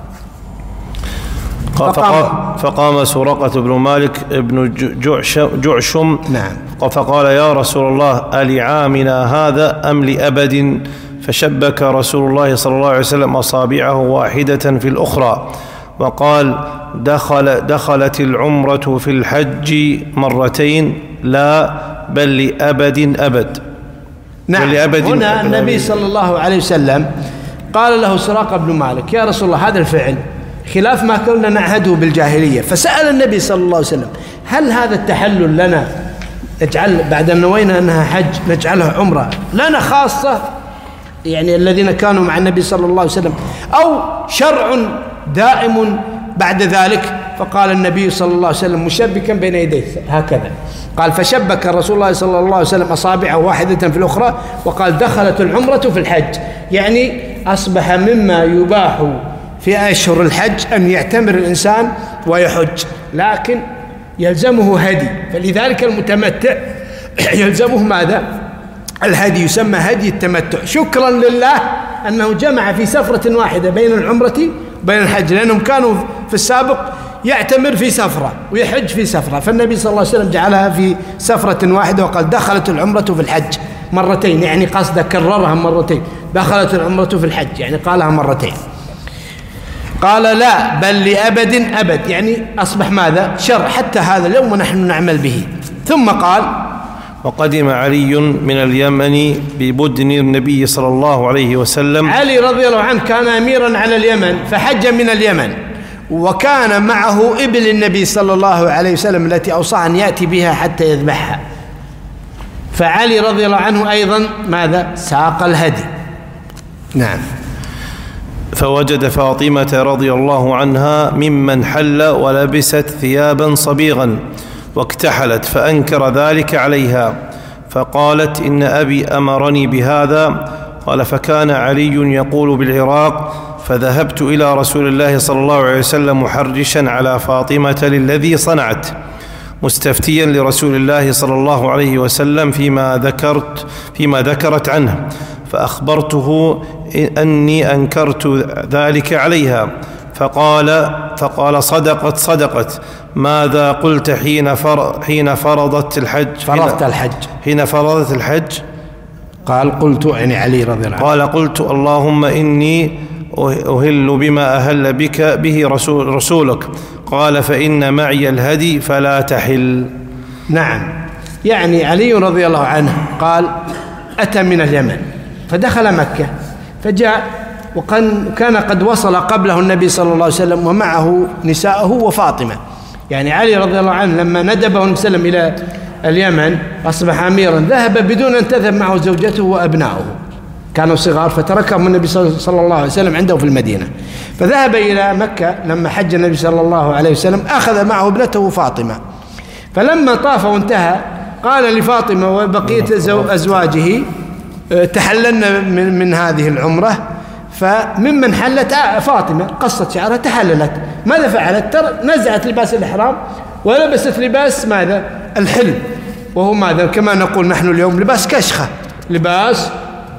فقام سراقة بن مالك بن جعشم، نعم، فقال يا رسول الله ألعامنا هذا أم لأبد؟ فشبك رسول الله صلى الله عليه وسلم أصابعه واحدة في الأخرى وقال دخلت العمرة في الحج مرتين لا بل لأبد أبد. نعم. هنا النبي صلى الله عليه وسلم قال له سراقة بن مالك: يا رسول الله، هذا الفعل خلاف ما كنا نعهده بالجاهلية. فسأل النبي صلى الله عليه وسلم: هل هذا التحلل لنا نجعل بعد أن نوينا أنها حج نجعله عمرة لنا خاصة، يعني الذين كانوا مع النبي صلى الله عليه وسلم، أو شرع دائم بعد ذلك؟ فقال النبي صلى الله عليه وسلم مشبكا بين يديه هكذا، قال: فشبك رسول الله صلى الله عليه وسلم أصابعه واحدة في الأخرى وقال: دخلت العمرة في الحج. يعني أصبح مما يباح في أشهر الحج أن يعتمر الإنسان ويحج، لكن يلزمه هدي. فلذلك المتمتع يلزمه ماذا؟ الهدي، يسمى هدي التمتع، شكرا لله أنه جمع في سفرة واحدة بين العمرة وبين الحج، لأنهم كانوا في السابق يعتمر في سفرة ويحج في سفرة، فالنبي صلى الله عليه وسلم جعلها في سفرة واحدة وقال: دخلت العمرة في الحج مرتين، يعني قصده كررها مرتين، دخلت العمرة في الحج يعني قالها مرتين. قال: لا بل لأبد أبد، يعني أصبح ماذا؟ شرع حتى هذا اليوم ونحن نعمل به. ثم قال: وقدم علي من اليمن ببدن النبي صلى الله عليه وسلم. علي رضي الله عنه كان أميرا على اليمن فحج من اليمن، وكان معه إبل النبي صلى الله عليه وسلم التي أوصى أن يأتي بها حتى يذبحها. فعلي رضي الله عنه أيضا ماذا؟ ساق الهدي. نعم. فوجد فاطمة رضي الله عنها ممن حل ولبست ثيابا صبيغا واكتحلت، فأنكر ذلك عليها، فقالت: إن أبي أمرني بهذا. قال: فكان علي يقول بالعراق: فذهبت إلى رسول الله صلى الله عليه وسلم محرشا على فاطمة للذي صنعت، مستفتيا لرسول الله صلى الله عليه وسلم فيما ذكرت عنه، فأخبرته أني أنكرت ذلك عليها، فقال: صدقت. ماذا قلت حين فرضت الحج؟ قال: قلت، يعني علي رضي الله عنه قال: قلت: اللهم إني أهل بما أهل بك به رسولك. قال: فإن معي الهدي فلا تحل. نعم. يعني علي رضي الله عنه قال: أتى من اليمن فدخل مكة فجاء، وكان قد وصل قبله النبي صلى الله عليه وسلم ومعه نساءه وفاطمة. يعني علي رضي الله عنه لما ندبه النبي صلى الله عليه وسلم إلى اليمن أصبح أميرا، ذهب بدون أن تذهب معه زوجته وأبناؤه، كانوا صغار، فتركهم النبي صلى الله عليه وسلم عنده في المدينة. فذهب إلى مكة لما حج النبي صلى الله عليه وسلم، أخذ معه ابنته فاطمة. فلما طاف وانتهى قال لفاطمة وبقية أزواجه: تحللنا من هذه العمرة. فممن حلت فاطمة، قصت شعرها، تحللت. ماذا فعلت؟ نزعت لباس الإحرام ولبست لباس ماذا؟ الحلم، وهو ماذا؟ كما نقول نحن اليوم لباس كشخة، لباس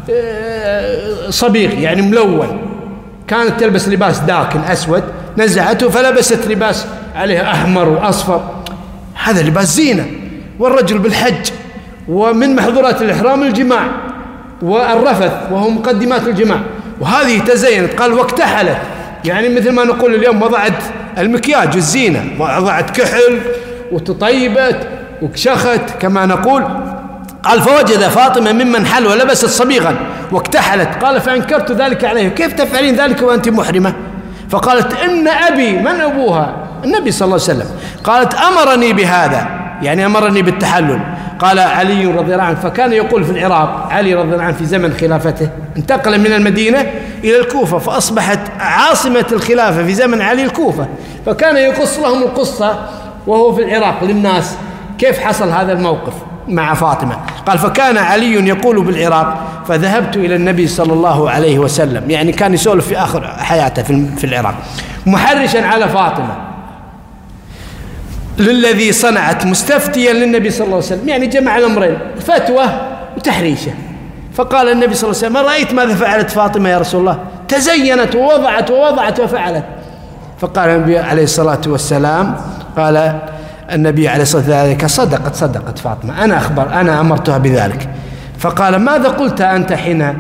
صبيغ يعني ملون. كانت تلبس لباس داكن أسود، نزعته فلبست لباس عليه أحمر وأصفر، هذا لباس زينة. والرجل بالحج ومن محظورات الإحرام الجماع والرفث، وهو مقدمات الجماع، وهذه تزينت. قال: واكتحلت، يعني مثل ما نقول اليوم وضعت المكياج والزينة، وضعت كحل وتطيبت وكشخت كما نقول. قال: فوجد فاطمة ممن حل ولبست صبيغا واكتحلت. قال: فأنكرت ذلك عليه، كيف تفعلين ذلك وأنت محرمة؟ فقالت: إن أبي، من أبوها؟ النبي صلى الله عليه وسلم. قالت: أمرني بهذا، يعني أمرني بالتحلل. قال علي رضي الله عنه: فكان يقول في العراق، علي رضي الله عنه في زمن خلافته انتقل من المدينة إلى الكوفة، فأصبحت عاصمة الخلافة في زمن علي الكوفة، فكان يقص لهم القصة وهو في العراق للناس كيف حصل هذا الموقف مع فاطمة. قال: فكان علي يقول بالعراق: فذهبت إلى النبي صلى الله عليه وسلم، يعني كان يسولف في آخر حياته في العراق، محرشا على فاطمة للذي صنعت، مستفتيا للنبي صلى الله عليه وسلم، يعني جمع الأمرين، فتوى وتحريشة. فقال النبي صلى الله عليه وسلم: ما رأيت ماذا فعلت فاطمة يا رسول الله؟ تزينت ووضعت وفعلت. فقال النبي عليه الصلاة والسلام، قال النبي عليه الصلاة والسلام: صدقت فاطمة، أنا أمرتها بذلك. فقال: ماذا قلت أنت حين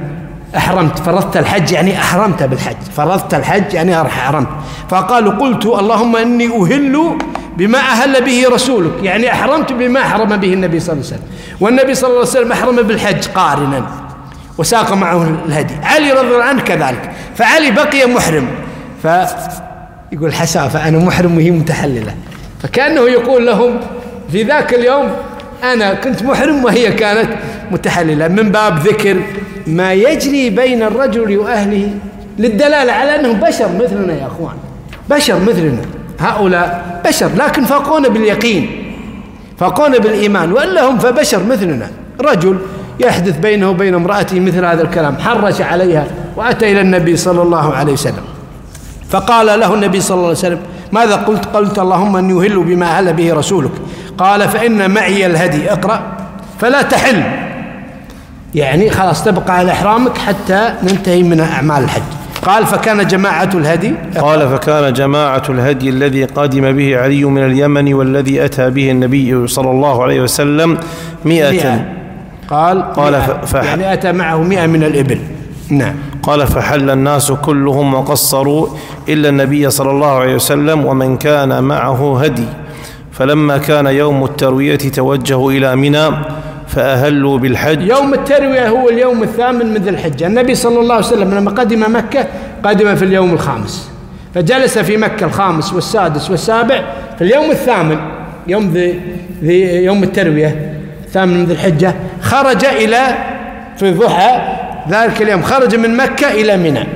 أحرمت، فرضت الحج يعني أحرمت بالحج، فرضت الحج يعني أحرمت. فقالوا قلت اللهم إني أهل بما أهل به رسولك، يعني أحرمت بما أحرم به النبي صلى الله عليه وسلم، والنبي صلى الله عليه وسلم أحرم بالحج قارنا وساق معه الهدي. علي رضي الله عنه كذلك، فعلي بقي محرم، فيقول حسافة أنا محرم وهي متحللة، فكأنه يقول لهم في ذاك اليوم أنا كنت محرم وهي كانت متحللة، من باب ذكر ما يجري بين الرجل وأهله للدلالة على أنهم بشر مثلنا يا أخوان، بشر مثلنا، هؤلاء بشر لكن فاقون باليقين، فاقون بالإيمان، وإلا هم فبشر مثلنا. رجل يحدث بينه وبين امرأته مثل هذا الكلام، حرش عليها وأتى إلى النبي صلى الله عليه وسلم، فقال له النبي صلى الله عليه وسلم ماذا قلت؟ قلت اللهم أني أهل بما أهل به رسولك. قال فإن معي الهدي، اقرأ، فلا تحل، يعني خلاص تبقى على إحرامك حتى ننتهي من أعمال الحج. قال فكان جماعة الهدي، قال فكان جماعة الهدي الذي قدم به علي من اليمن والذي أتى به النبي صلى الله عليه وسلم 100. قال يعني أتى معه 100 من الإبل. نعم. قال فحل الناس كلهم وقصروا إلا النبي صلى الله عليه وسلم ومن كان معه هدي. فلما كان يوم التروية توجهوا إلى منى فأهلوا بالحج. يوم التروية هو اليوم الثامن من ذي الحجة. النبي صلى الله عليه وسلم لما قدم مكة قدم في اليوم الخامس، فجلس في مكة الخامس والسادس والسابع، في اليوم الثامن يوم التروية الثامن من ذي الحجة خرج إلى في ضحى ذلك اليوم، خرج من مكة إلى منى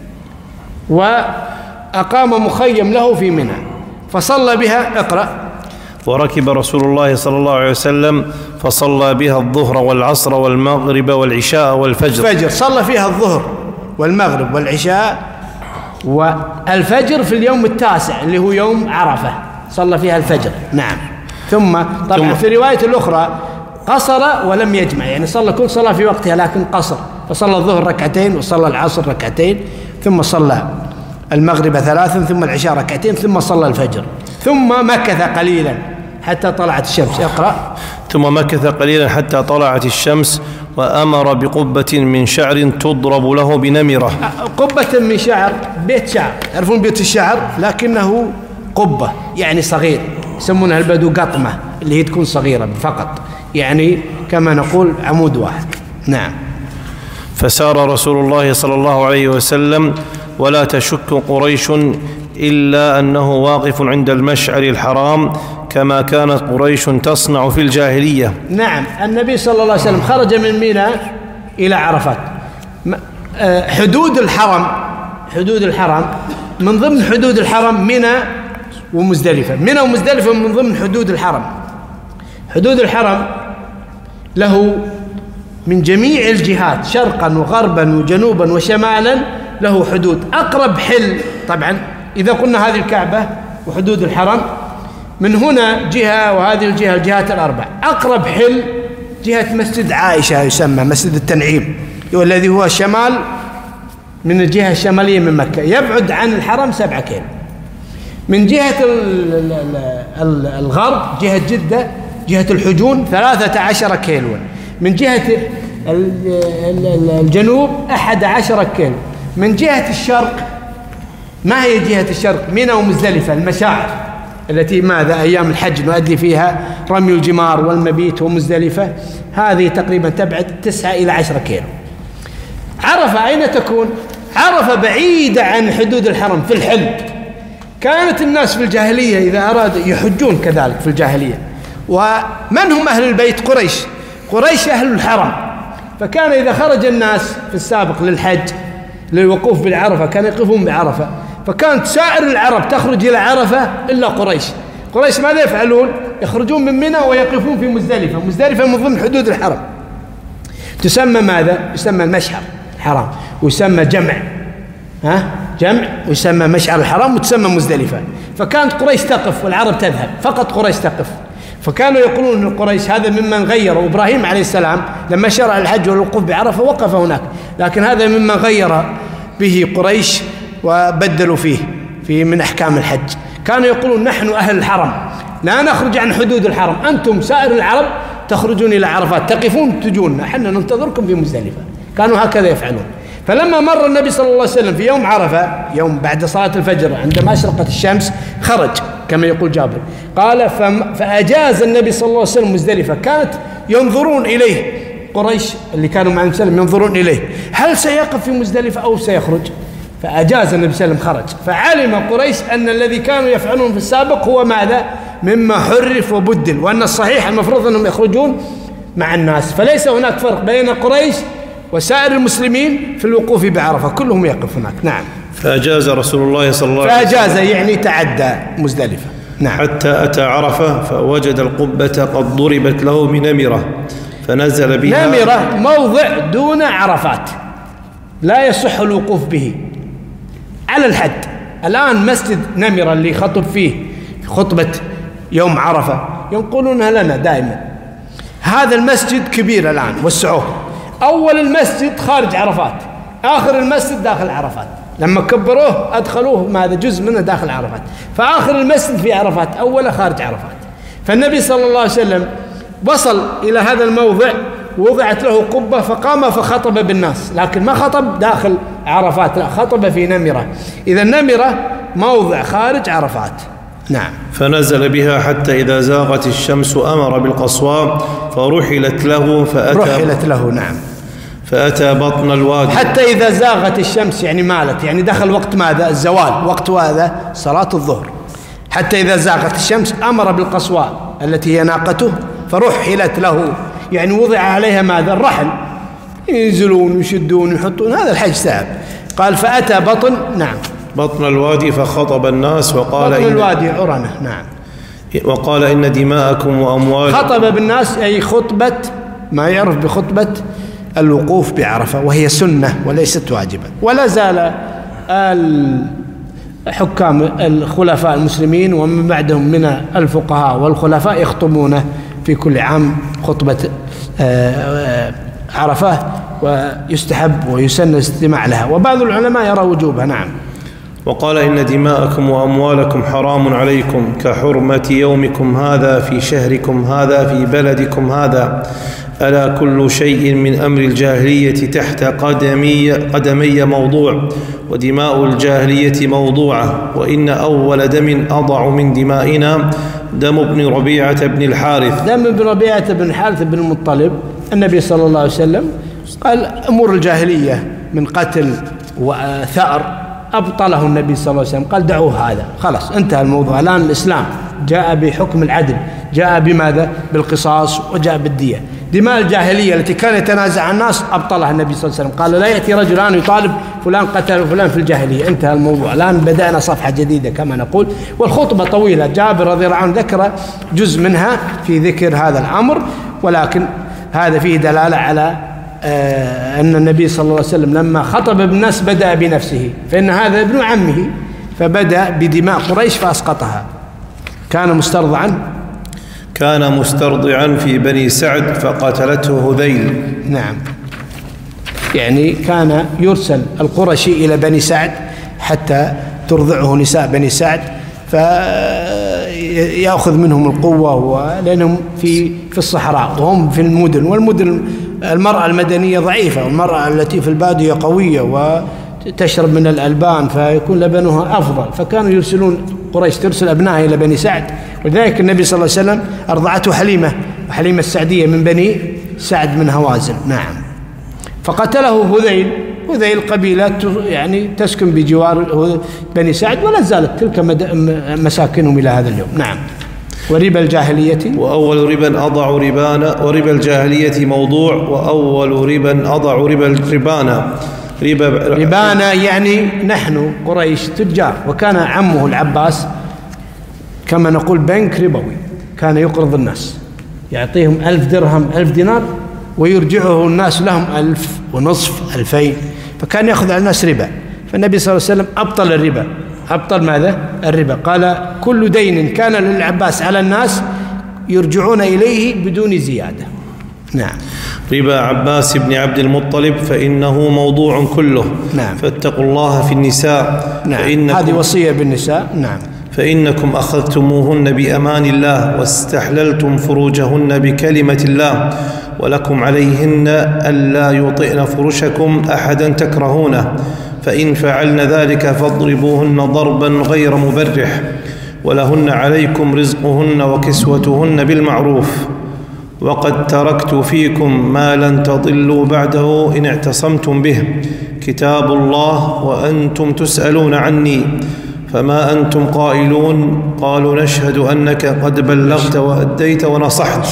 وأقام مخيم له في منى فصلى بها. اقرأ. وركب رسول الله صلى الله عليه وسلم فصلى بها الظهر والعصر والمغرب والعشاء والفجر. صلى فيها الظهر والمغرب والعشاء والفجر في اليوم التاسع اللي هو يوم عرفة، صلى فيها الفجر. نعم. ثم طبعا في رواية الأخرى قصر ولم يجمع، يعني صلى كل صلاة في وقتها لكن قصر، فصلى الظهر ركعتين وصلى العصر ركعتين ثم صلى المغرب 3 ثم العشاء ركعتين ثم صلى الفجر، ثم مكث قليلا حتى طلعت الشمس. اقرأ. ثم مكث قليلا حتى طلعت الشمس وأمر بقبة من شعر تضرب له بنمرة. قبة من شعر، بيت شعر، تعرفون بيت الشعر لكنه قبة يعني صغير، يسمونها البدو قطمة اللي هي تكون صغيرة فقط، يعني كما نقول عمود واحد. نعم. فسار رسول الله صلى الله عليه وسلم ولا تشك قريش إلا أنه واقف عند المشعر الحرام كما كانت قريش تصنع في الجاهلية. نعم. النبي صلى الله عليه وسلم خرج من منى إلى عرفات. حدود الحرم من ضمن حدود الحرم منى ومزدلفة. منى ومزدلفة من ضمن حدود الحرم. حدود الحرم له من جميع الجهات شرقا وغربا وجنوبا وشمالا له حدود. أقرب حل طبعا إذا قلنا هذه الكعبة وحدود الحرم من هنا جهة وهذه الجهة، الجهات الأربع. أقرب حل جهة مسجد عائشة يسمى مسجد التنعيم، والذي هو شمال من الجهة الشمالية من مكة، يبعد عن الحرم 7 كيلو. من جهة الغرب جهة جدة جهة الحجون 13 كيلو. من جهة الجنوب 11 كيلو. من جهة الشرق، ما هي جهة الشرق؟ منى ومزدلفة، المشاعر التي ماذا أيام الحج نؤدي فيها رمي الجمار والمبيت ومزدلفة، هذه تقريبا تبعد 9 إلى 10 كيلو. عرفة أين تكون؟ عرفة بعيدة عن حدود الحرم في الحل. كانت الناس في الجاهلية إذا أرادوا يحجون كذلك في الجاهلية. ومن هم أهل البيت؟ قريش أهل الحرم. فكان إذا خرج الناس في السابق للحج للوقوف بالعرفة كانوا يقفون بعرفة، فكانت سائر العرب تخرج إلى عرفة إلا قريش ماذا يفعلون؟ يخرجون من منى ويقفون في مزدلفة من ضمن حدود الحرم. تسمى ماذا؟ يسمى المشعر الحرام، ويسمى جمع ويسمى مشعر الحرام، وتسمى مزدلفة. فكانت قريش تقف والعرب تذهب، فقط قريش تقف. فكانوا يقولون ان قريش هذا ممن غير إبراهيم عليه السلام لما شرع الحج والوقوف بعرفة وقف هناك، لكن هذا ممن غير به قريش وبدلوا فيه من أحكام الحج. كانوا يقولون نحن أهل الحرم لا نخرج عن حدود الحرم، أنتم سائر العرب تخرجون إلى عرفات تقفون تجون، نحن ننتظركم في مزدلفة. كانوا هكذا يفعلون. فلما مر النبي صلى الله عليه وسلم في يوم عرفة، يوم بعد صلاة الفجر عندما أشرقت الشمس، خرج كما يقول جابر، قال فأجاز النبي صلى الله عليه وسلم مزدلفة. كانت ينظرون إليه قريش اللي كانوا مع النبي صلى الله عليه وسلم، ينظرون إليه هل سيقف في مزدلفة أو سيخرج، فأجاز النبي صلى الله عليه وسلم خرج. فعلم قريش أن الذي كانوا يفعلون في السابق هو ماذا؟ مما حرف وبدل، وأن الصحيح المفروض أنهم يخرجون مع الناس. فليس هناك فرق بين قريش وسائر المسلمين في الوقوف بعرفة، كلهم يقف هناك. نعم. فأجاز رسول الله صلى الله عليه وسلم، فأجاز يعني تعدى مزدلفة. نعم. حتى أتى عرفة فوجد القبة قد ضربت له بنمرة فنزل بها. نمرة موضع دون عرفات لا يصح الوقوف به على الحد. الآن مسجد نمرة اللي خطب فيه خطبة يوم عرفة ينقلونها لنا دائما، هذا المسجد كبير الآن وسعوه، أول المسجد خارج عرفات، آخر المسجد داخل عرفات، لما كبروه أدخلوه ماذا جزء منه داخل عرفات، فآخر المسجد في عرفات، أوله خارج عرفات. فالنبي صلى الله عليه وسلم وصل إلى هذا الموضع، وضعت له قبة فقام فخطب بالناس، لكن ما خطب داخل عرفات، لا، خطب في نمرة. إذا النمرة موضع خارج عرفات. نعم. فنزل بها حتى إذا زاغت الشمس أمر بالقصواء فرحلت له رحلت له. نعم. فأتى بطن الوادي حتى إذا زاغت الشمس يعني مالت، يعني دخل وقت ماذا؟ الزوال، وقت هذا صلاة الظهر. حتى إذا زاغت الشمس أمر بالقصواء التي هي ناقته فرحلت له، يعني وضع عليها ماذا؟ الرحل، ينزلون ويشدون ويحطون، هذا الحج سهل. قال فأتى بطن، نعم، بطن الوادي فخطب الناس وقال بطن الوادي عرنة. نعم. وقال إن دماءكم وأموالكم. خطب بالناس أي خطبة ما يعرف بخطبة الوقوف بعرفة، وهي سنة وليست واجبة. ولا زال الحكام الخلفاء المسلمين ومن بعدهم من الفقهاء والخلفاء يخطبون في كل عام خطبة عرفة، ويستحب ويسن الاستماع لها، وبعض العلماء يرى وجوبها. نعم. وقال إن دماءكم وأموالكم حرام عليكم كحرمة يومكم هذا في شهركم هذا في بلدكم هذا، ألا كل شيء من أمر الجاهلية تحت قدمي موضوع، ودماء الجاهلية موضوعة، وإن أول دم أضع من دمائنا دم ابن ربيعة بن الحارث. دم ابن ربيعة بن الحارث بن المطلب. النبي صلى الله عليه وسلم قال أمور الجاهلية من قتل وثأر أبطله النبي صلى الله عليه وسلم، قال دعوه هذا، خلاص انتهى الموضوع. الآن الإسلام جاء بحكم العدل، جاء بماذا؟ بالقصاص، وجاء بالدية. دماء الجاهلية التي كان يتنازع الناس أبطلها النبي صلى الله عليه وسلم، قال لا يأتي رجلان يطالب فلان قتل فلان في الجاهلية، انتهى الموضوع. الآن بدأنا صفحة جديدة كما نقول. والخطبة طويلة، جابر رضي الله عنه ذكر جزء منها في ذكر هذا الأمر، ولكن هذا فيه دلالة على أن النبي صلى الله عليه وسلم لما خطب بالناس بدأ بنفسه، فإن هذا ابن عمه، فبدأ بدماء قريش فأسقطها. كان مسترضعا في بني سعد فقتلته هذيل. نعم. يعني كان يرسل القرشي إلى بني سعد حتى ترضعه نساء بني سعد، فيأخذ منهم القوة، لأنهم في الصحراء وهم في المدن، والمدن المرأة المدنية ضعيفة، والمرأة التي في البادية قوية وتشرب من الألبان فيكون لبنها أفضل، فكانوا يرسلون قريش ترسل أبنائها إلى بني سعد. ولذلك النبي صلى الله عليه وسلم أرضعته حليمة السعدية من بني سعد من هوازن. نعم. فقتله هذيل قبيلة يعني تسكن بجوار بني سعد، ولا زالت تلك مساكنهم إلى هذا اليوم. نعم. وربا الجاهلية، وأول ربا أضع ربانا، وربا الجاهلية موضوع، وأول ربا أضع ربانا يعني نحن قريش تجار، وكان عمه العباس كما نقول بنك ربوي، كان يقرض الناس، يعطيهم 1000 درهم 1000 دينار ويرجعه الناس لهم 1500 2000، فكان يأخذ على الناس ربا. فالنبي صلى الله عليه وسلم أبطل الربا. أبطل ماذا؟ الربا. قال كل دين كان للعباس على الناس يرجعون إليه بدون زيادة. نعم. ربا عباس بن عبد المطلب فإنه موضوع كله. نعم. فاتقوا الله في النساء. نعم. هذه وصية بالنساء. نعم. فإنكم أخذتموهن بأمان الله واستحللتم فروجهن بكلمة الله، ولكم عليهن ألا يطئن فرشكم أحدا تكرهونه، فإن فعلن ذلك فاضربوهن ضربا غير مبرح، ولهن عليكم رزقهن وكسوتهن بالمعروف، وقد تركت فيكم ما لن تضلوا بعده إن اعتصمتم به، كتاب الله وأنتم تسألون عني، فما أنتم قائلون؟ قالوا نشهد أنك قد بلغت وأديت ونصحت.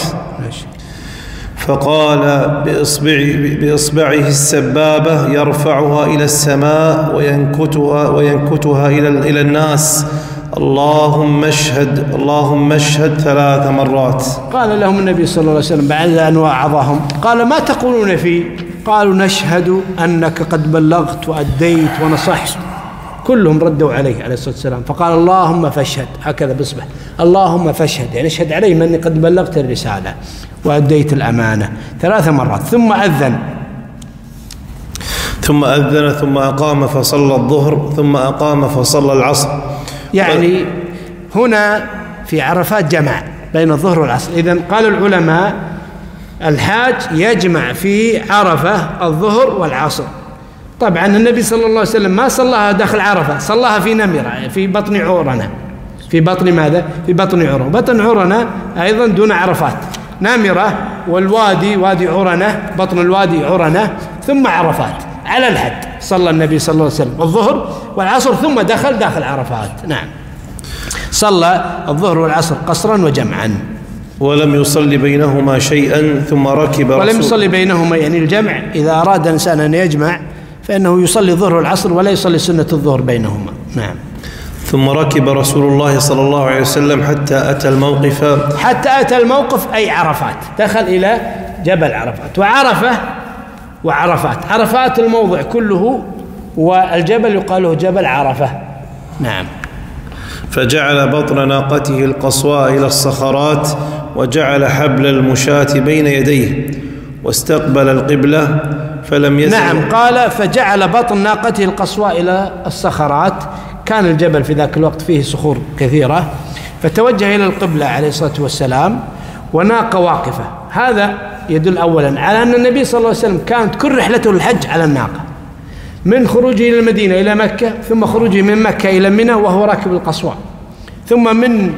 فقال بإصبعه السبابة يرفعها إلى السماء وينكتها إلى الناس: اللهم اشهد اللهم اشهد 3 مرات. قال لهم النبي صلى الله عليه وسلم بعد أن وعظهم، قال: ما تقولون فيه؟ قالوا: نشهد أنك قد بلغت وأديت ونصحت. كلهم ردوا عليه الصلاة والسلام، فقال: اللهم فاشهد، هكذا بإصبع، اللهم فاشهد، يعني اشهد علي من أني قد بلغت الرسالة وأديت الأمانة 3 مرات. ثم أذن ثم أقام فصلى الظهر، ثم أقام فصلى العصر. يعني هنا في عرفات جمع بين الظهر والعصر. إذن قال العلماء الحاج يجمع في عرفة الظهر والعصر. طبعا النبي صلى الله عليه وسلم ما صلاها داخل عرفة، صلاها في نمرة في بطن عورنة. في بطن ماذا؟ في بطن عورنة. بطن عورنة أيضا دون عرفات. نمرة والوادي، وادي عورنة، بطن الوادي عورنة، ثم عرفات. على الحد صلى النبي صلى الله عليه وسلم الظهر والعصر، ثم داخل عرفات. نعم، صلى الظهر والعصر قصرا وجمعا، ولم يصلي بينهما شيئا. ثم ركب ولم يصلي بينهما، يعني الجمع إذا أراد الإنسان أن يجمع فإنه يصلي الظهر والعصر ولا يصلي سنة الظهر بينهما. نعم. ثم ركب رسول الله صلى الله عليه وسلم حتى أتى الموقف أي عرفات، دخل إلى جبل عرفات. وعرفات عرفات الموضع كله، والجبل يقال له جبل عرفة. نعم. فجعل بطن ناقته القصواء إلى الصخرات، وجعل حبل المشاة بين يديه، واستقبل القبلة فلم يزل. نعم، قال: فجعل بطن ناقته القصواء إلى الصخرات. كان الجبل في ذاك الوقت فيه صخور كثيرة، فتوجه إلى القبلة عليه الصلاة والسلام، وناقة واقفة. هذا يدل أولا على أن النبي صلى الله عليه وسلم كانت كل رحلته الحج على الناقة، من خروجه إلى المدينة إلى مكة، ثم خروجه من مكة إلى منى وهو راكب القصواء، ثم من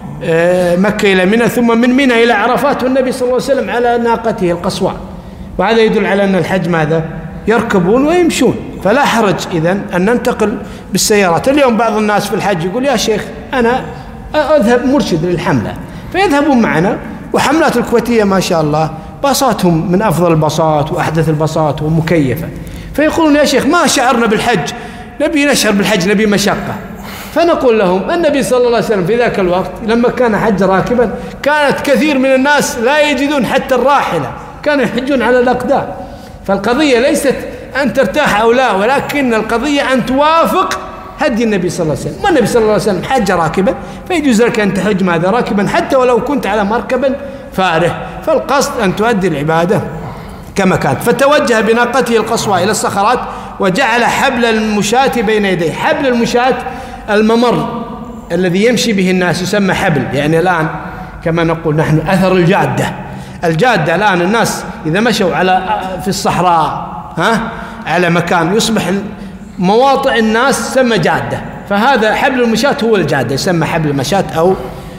مكة إلى منى، ثم من منى إلى عرفات، والنبي صلى الله عليه وسلم على ناقته القصواء. وهذا يدل على أن الحج ماذا؟ يركبون ويمشون، فلا حرج إذن أن ننتقل بالسيارات. اليوم بعض الناس في الحج يقول: يا شيخ أنا أذهب مرشد للحملة، فيذهبون معنا. وحملات الكويتية ما شاء الله باصاتهم من أفضل الباصات وأحدث الباصات ومكيفة، فيقولون: يا شيخ ما شعرنا بالحج، نبي نشعر بالحج، نبي مشقة. فنقول لهم: النبي صلى الله عليه وسلم في ذاك الوقت لما كان حج راكبا، كانت كثير من الناس لا يجدون حتى الراحلة، كانوا يحجون على الأقدام. فالقضية ليست أن ترتاح أو لا، ولكن القضية أن توافق هدي النبي صلى الله عليه وسلم. والنبي صلى الله عليه وسلم حج راكبا، فيجوز لك أن تحج ماذا؟ راكبا، حتى ولو كنت على مركب فاره، فالقصد أن تؤدي العبادة كما كانت. فتوجه بناقته القصوى إلى الصخرات، وجعل حبل المشاة بين يديه. حبل المشاة الممر الذي يمشي به الناس يسمى حبل. يعني الآن كما نقول نحن أثر الجادة الآن الناس إذا مشوا في الصحراء على مكان يصبح مواطئ الناس سمى جادة، فهذا حبل المشاة هو الجادة، يسمى حبل المشاة أو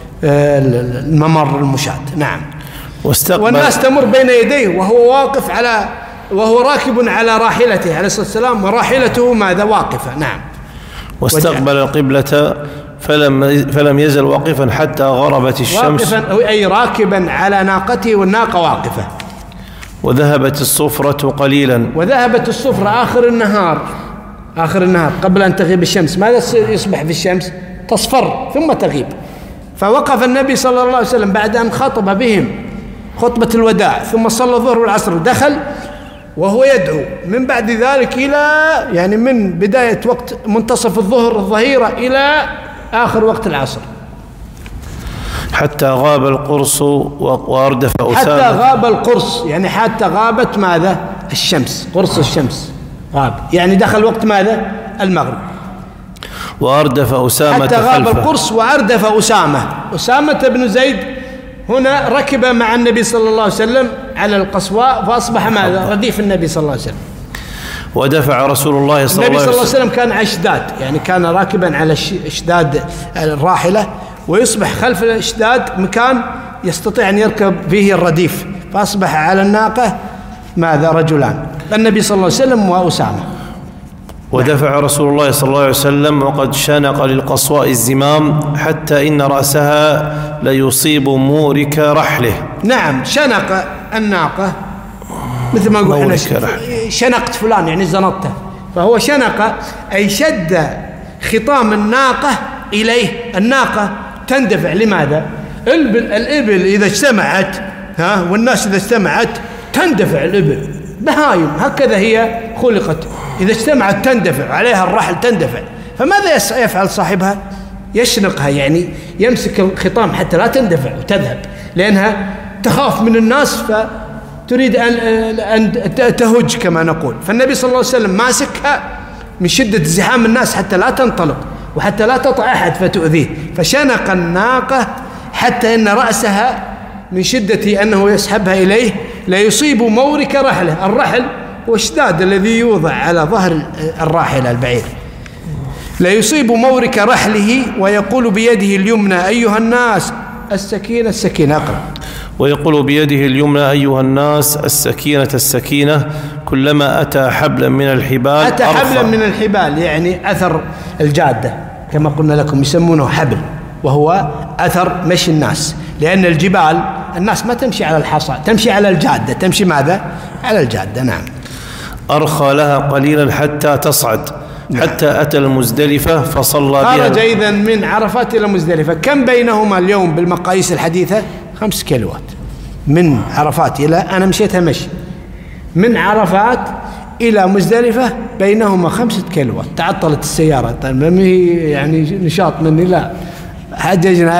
الممر المشاة. نعم. والناس تمر بين يديه وهو راكب على راحلته عليه الصلاة والسلام، وراحلته ماذا؟ واقفة. نعم. واستقبل القبلة فلم يزل واقفا حتى غربت الشمس. واقفا أي راكبا على ناقته والناقة واقفة. وذهبت الصفرة قليلا. وذهبت الصفرة آخر النهار قبل أن تغيب الشمس. ماذا يصبح في الشمس؟ تصفر ثم تغيب. فوقف النبي صلى الله عليه وسلم بعد أن خطب بهم خطبة الوداع، ثم صلى الظهر والعصر، دخل وهو يدعو. من بعد ذلك يعني من بداية وقت منتصف الظهيرة إلى آخر وقت العصر، حتى غاب القرص وأردف أسامة. حتى غاب القرص، يعني حتى غابت ماذا؟ الشمس، قرص الشمس غاب، يعني دخل وقت ماذا؟ المغرب. وأردف أسامة حتى غاب خلفه. القرص وأردف أسامة بن زيد هنا ركب مع النبي صلى الله عليه وسلم على القصواء، فأصبح ماذا؟ رديف النبي صلى الله عليه وسلم. ودفع رسول الله صلى الله عليه وسلم كان على اشداد، يعني كان راكبا على اشداد الراحلة، ويصبح خلف الاشداد مكان يستطيع أن يركب فيه الرديف، فأصبح على الناقة ماذا؟ رجلان، النبي صلى الله عليه وسلم وأسامة. ودفع رسول الله صلى الله عليه وسلم وقد شنق للقصواء الزمام حتى إن رأسها ليصيب مورك رحله. نعم، شنق الناقة مثل ما نقول شنقت فلان يعني زنطته، فهو شنق أي شد خطام الناقة إليه. الناقة تندفع، لماذا؟ الإبل إذا اجتمعت والناس إذا اجتمعت تندفع الإبل، بهايم هكذا هي خلقت، إذا اجتمعت تندفع، عليها الرحل تندفع. فماذا يفعل صاحبها؟ يشنقها، يعني يمسك الخطام حتى لا تندفع وتذهب، لأنها تخاف من الناس فتريد أن تهج كما نقول. فالنبي صلى الله عليه وسلم ماسكها من شدة زحام الناس حتى لا تنطلق وحتى لا تطع أحد فتؤذيه، فشنق الناقة حتى إن رأسها من شدة أنه يسحبها إليه لا يصيب مورك رحله. الرحل والشداد الذي يوضع على ظهر الراحلة البعير، لا يصيب مورك رحله، ويقول بيده اليمنى أيها الناس السكينة السكينة. أقرأ. ويقول بيده اليمنى أيها الناس السكينة السكينة، كلما أتى حبلا من الحبال أتى حبلا من الحبال، يعني أثر الجادة كما قلنا لكم يسمونه حبل، وهو أثر مشي الناس، لأن الجبال الناس ما تمشي على الحصى، تمشي على الجادة، تمشي ماذا؟ على الجادة. نعم. أرخى لها قليلا حتى تصعد. حتى أتى المزدلفة فصلى بها. خرج إذن من عرفات إلى مزدلفة. كم بينهما اليوم بالمقاييس الحديثة؟ 5 كيلوات من عرفات إلى، أنا مشيتها مشي من عرفات إلى مزدلفة بينهما 5 كيلوات. تعطلت السيارة، طيب ما هي يعني نشاط مني، لا، حججنا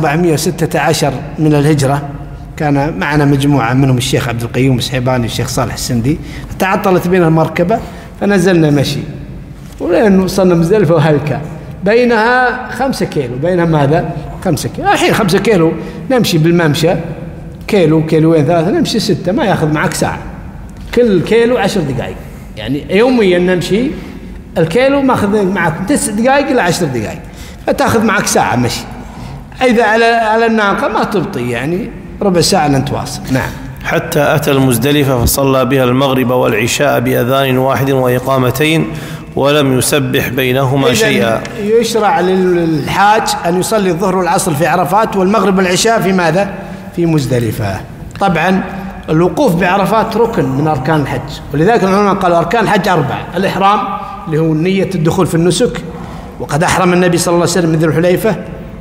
1416 من الهجرة، كان معنا مجموعة منهم الشيخ عبد القيوم السحيباني والشيخ صالح السندي، تعطلت بنا المركبة فنزلنا مشي، ولين وصلنا مزدلفة وهلكة بينها 5 كيلو، بينها ماذا؟ 5 كيلو. الحين 5 كيلو نمشي بالممشى كيلو كيلوين 3 نمشي 6، ما ياخذ معك ساعة، كل كيلو 10 دقائق، يعني يوميا نمشي الكيلو ماخذ معك 9 دقائق إلى 10 دقائق، فتاخذ معك ساعة مشي. إذا على الناقة ما تبطي، يعني ربع ساعة لن تواصل. نعم. حتى أتى المزدلفة فصلى بها المغرب والعشاء بأذان واحد وإقامتين، ولم يسبح بينهما شيئا. يشرع للحاج أن يصلي الظهر والعصر في عرفات، والمغرب والعشاء في ماذا؟ في مزدلفة. طبعا الوقوف بعرفات ركن من أركان الحج، ولذلك العلماء قالوا أركان الحج 4: الإحرام اللي هو نية الدخول في النسك، وقد أحرم النبي صلى الله عليه وسلم من ذي الحليفة،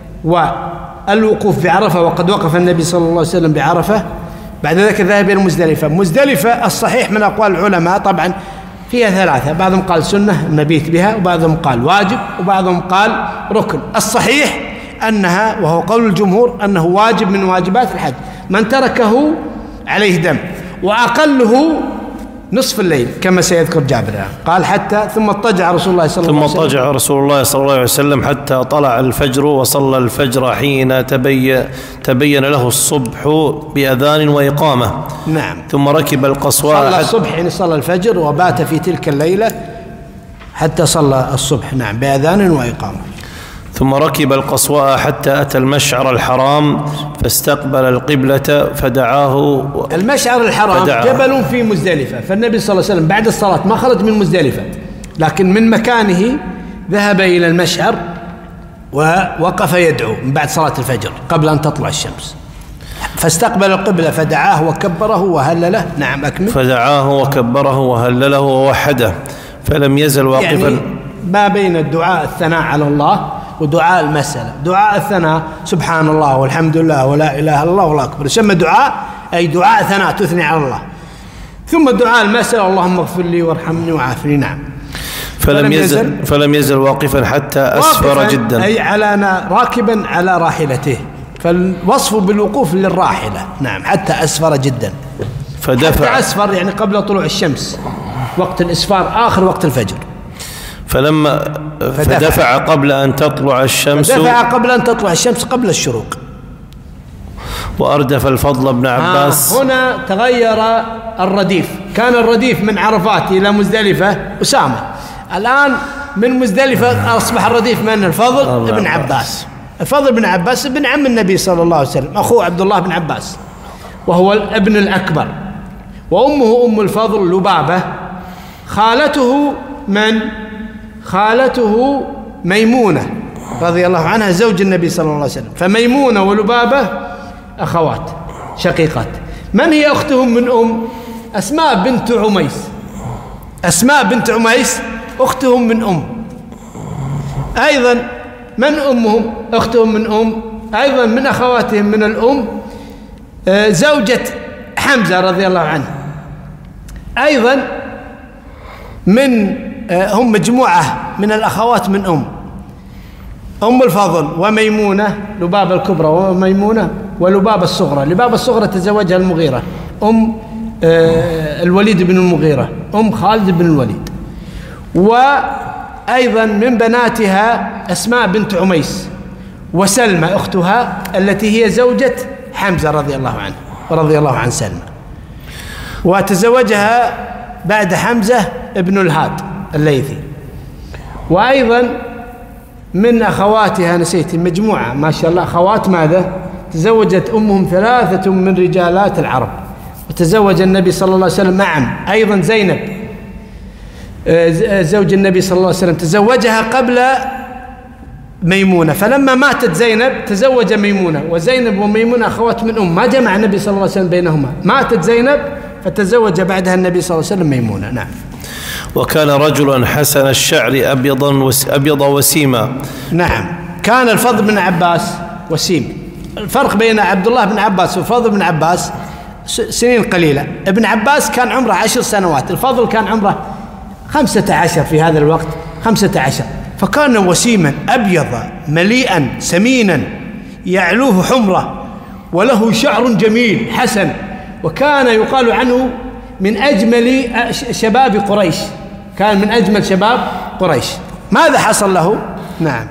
والوقوف بعرفة وقد وقف النبي صلى الله عليه وسلم بعرفة، بعد ذلك ذهب إلى مزدلفة. مزدلفة الصحيح من أقوال العلماء طبعا فيها 3، بعضهم قال سنة المبيت بها، وبعضهم قال واجب، وبعضهم قال ركن. الصحيح أنها، وهو قول الجمهور، أنه واجب من واجبات الحج، من تركه عليه دم، وأقله نصف الليل كما سيذكر جابر. قال حتى ثم اضطجع رسول الله صلى الله عليه وسلم. ثم اضطجع رسول الله صلى الله عليه وسلم حتى طلع الفجر، وصلى الفجر حين تبين له الصبح بأذان وإقامة. نعم. ثم ركب القصواء. صلى الصبح، يعني صلى الفجر وبات في تلك الليلة حتى صلى الصبح. نعم، بأذان وإقامة. ثم ركب القصواء حتى أتى المشعر الحرام فاستقبل القبلة فدعاه. المشعر الحرام جبل في مزدلفة، فالنبي صلى الله عليه وسلم بعد الصلاة ما خرج من مزدلفة، لكن من مكانه ذهب إلى المشعر ووقف يدعو من بعد صلاة الفجر قبل أن تطلع الشمس، فاستقبل القبلة فدعاه وكبره وهلله. نعم، أكمل. فدعاه وكبره وهلله ووحده، فلم يزل واقفا. يعني ما بين الدعاء الثناء على الله ودعاء المسألة. دعاء الثناء سبحان الله والحمد لله ولا إله إلا الله والله أكبر، يسمى دعاء، أي دعاء ثناء تثني على الله. ثم دعاء المسألة اللهم اغفر لي وارحمني وعافني. نعم. فلم يزل واقفا حتى أسفر جدا، أي راكبا على راحلته، فالوصف بالوقوف للراحلة. نعم، حتى أسفر جدا. حتى أسفر يعني قبل طلوع الشمس، وقت الإسفار آخر وقت الفجر. فدفع قبل أن تطلع الشمس، فدفع قبل أن تطلع الشمس قبل الشروق. وأردف الفضل بن عباس. هنا تغير الرديف، كان الرديف من عرفات إلى مزدلفة أسامة، الآن من مزدلفة أصبح الرديف من الفضل بن عباس. الفضل بن عباس ابن عم النبي صلى الله عليه وسلم، أخوه عبد الله بن عباس، وهو الابن الأكبر. وأمه أم الفضل لبابة، خالته من؟ خالته ميمونة رضي الله عنها زوج النبي صلى الله عليه وسلم. فميمونة ولبابة أخوات شقيقات. من هي أختهم من أم؟ أسماء بنت عميس. أسماء بنت عميس أختهم من أم. أيضا من أمهم؟ أختهم من أم. أيضا من أخواتهم من الأم زوجة حمزة رضي الله عنه. أيضا من هم مجموعة من الأخوات من أم الفضل وميمونة، لبابة الكبرى وميمونة، ولبابة الصغرى. لبابة الصغرى تزوجها المغيرة أم الوليد بن المغيرة، أم خالد بن الوليد. وأيضا من بناتها أسماء بنت عميس، وسلمى أختها التي هي زوجة حمزة رضي الله عنه ورضي الله عن سلمى. وتزوجها بعد حمزة ابن الهاد الليثي. وأيضا من أخواتها نسيت مجموعة ما شاء الله أخوات ماذا؟ تزوجت أمهم 3 من رجالات العرب، وتزوج النبي صلى الله عليه وسلم معهم. أيضا زينب زوج النبي صلى الله عليه وسلم تزوجها قبل ميمونة، فلما ماتت زينب تزوج ميمونة، وزينب وميمونة أخوات من ما جمع النبي صلى الله عليه وسلم بينهما. ماتت زينب فتزوج بعدها النبي صلى الله عليه وسلم ميمونة. نعم. وكان رجلا حسن الشعر أبيض وسيما. نعم، كان الفضل بن عباس وسيم. الفرق بين عبد الله بن عباس والفضل بن عباس سنين قليلة. ابن عباس كان عمره 10 سنوات، الفضل كان عمره 15 في هذا الوقت، 15. فكان وسيما أبيض مليئا سمينا يعلوه حمرة، وله شعر جميل حسن، وكان يقال عنه من أجمل شباب قريش، كان من أجمل شباب قريش. ماذا حصل له؟ نعم.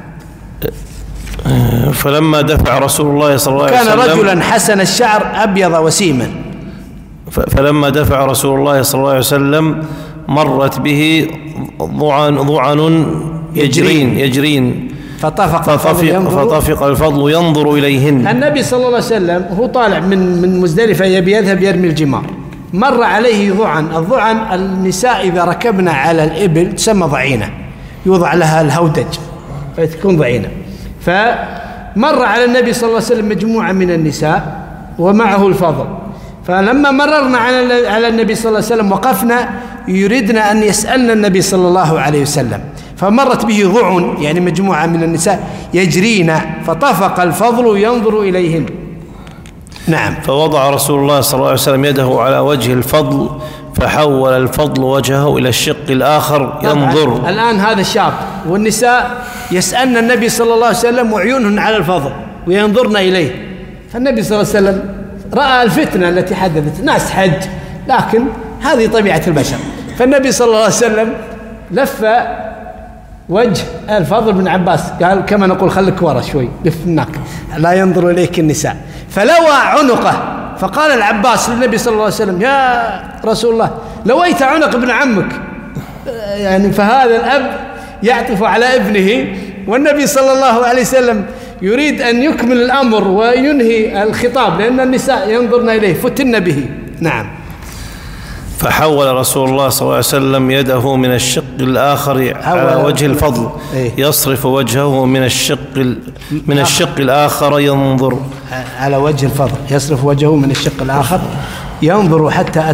فلما دفع رسول الله صلى الله عليه وسلم، كان رجلا حسن الشعر أبيض وسيما. فلما دفع رسول الله صلى الله عليه وسلم مرت به ضعن يجرين فطفق الفضل ينظر إليهن. النبي صلى الله عليه وسلم هو طالع من مزدلفة يذهب يرمي الجمار، مر عليه ضعن. الضعن النساء إذا ركبنا على الإبل تسمى ضعينة، يوضع لها الهودج فتكون ضعينة. فمر على النبي صلى الله عليه وسلم مجموعة من النساء ومعه الفضل. فلما مررنا على النبي صلى الله عليه وسلم وقفنا يريدنا أن يسألنا النبي صلى الله عليه وسلم، فمرت به ضعن يعني مجموعة من النساء يجرين، فطفق الفضل ينظر إليهن. نعم. فوضع رسول الله صلى الله عليه وسلم يده على وجه الفضل، فحول الفضل وجهه إلى الشق الآخر ينظر. الآن هذا الشاب والنساء يسألن النبي صلى الله عليه وسلم وعيونهن على الفضل وينظرن إليه. فالنبي صلى الله عليه وسلم رأى الفتنة التي حدثت، ناس حج، لكن هذه طبيعة البشر. فالنبي صلى الله عليه وسلم لف وجه الفضل بن عباس، قال كما نقول خلك ورا شوي، لف هناك لا ينظر إليك النساء. فلوى عنقه، فقال العباس للنبي صلى الله عليه وسلم يا رسول الله لويت عنق ابن عمك، يعني فهذا الأب يعطف على ابنه، والنبي صلى الله عليه وسلم يريد أن يكمل الأمر وينهي الخطاب لأن النساء ينظرن إليه فتن به. نعم. فحول رسول الله صلى الله عليه وسلم يده من الشق الآخر على وجه الفضل يصرف وجهه من الشق الآخر ينظر على وجه الفضل، يصرف وجهه من الشق الآخر ينظر حتى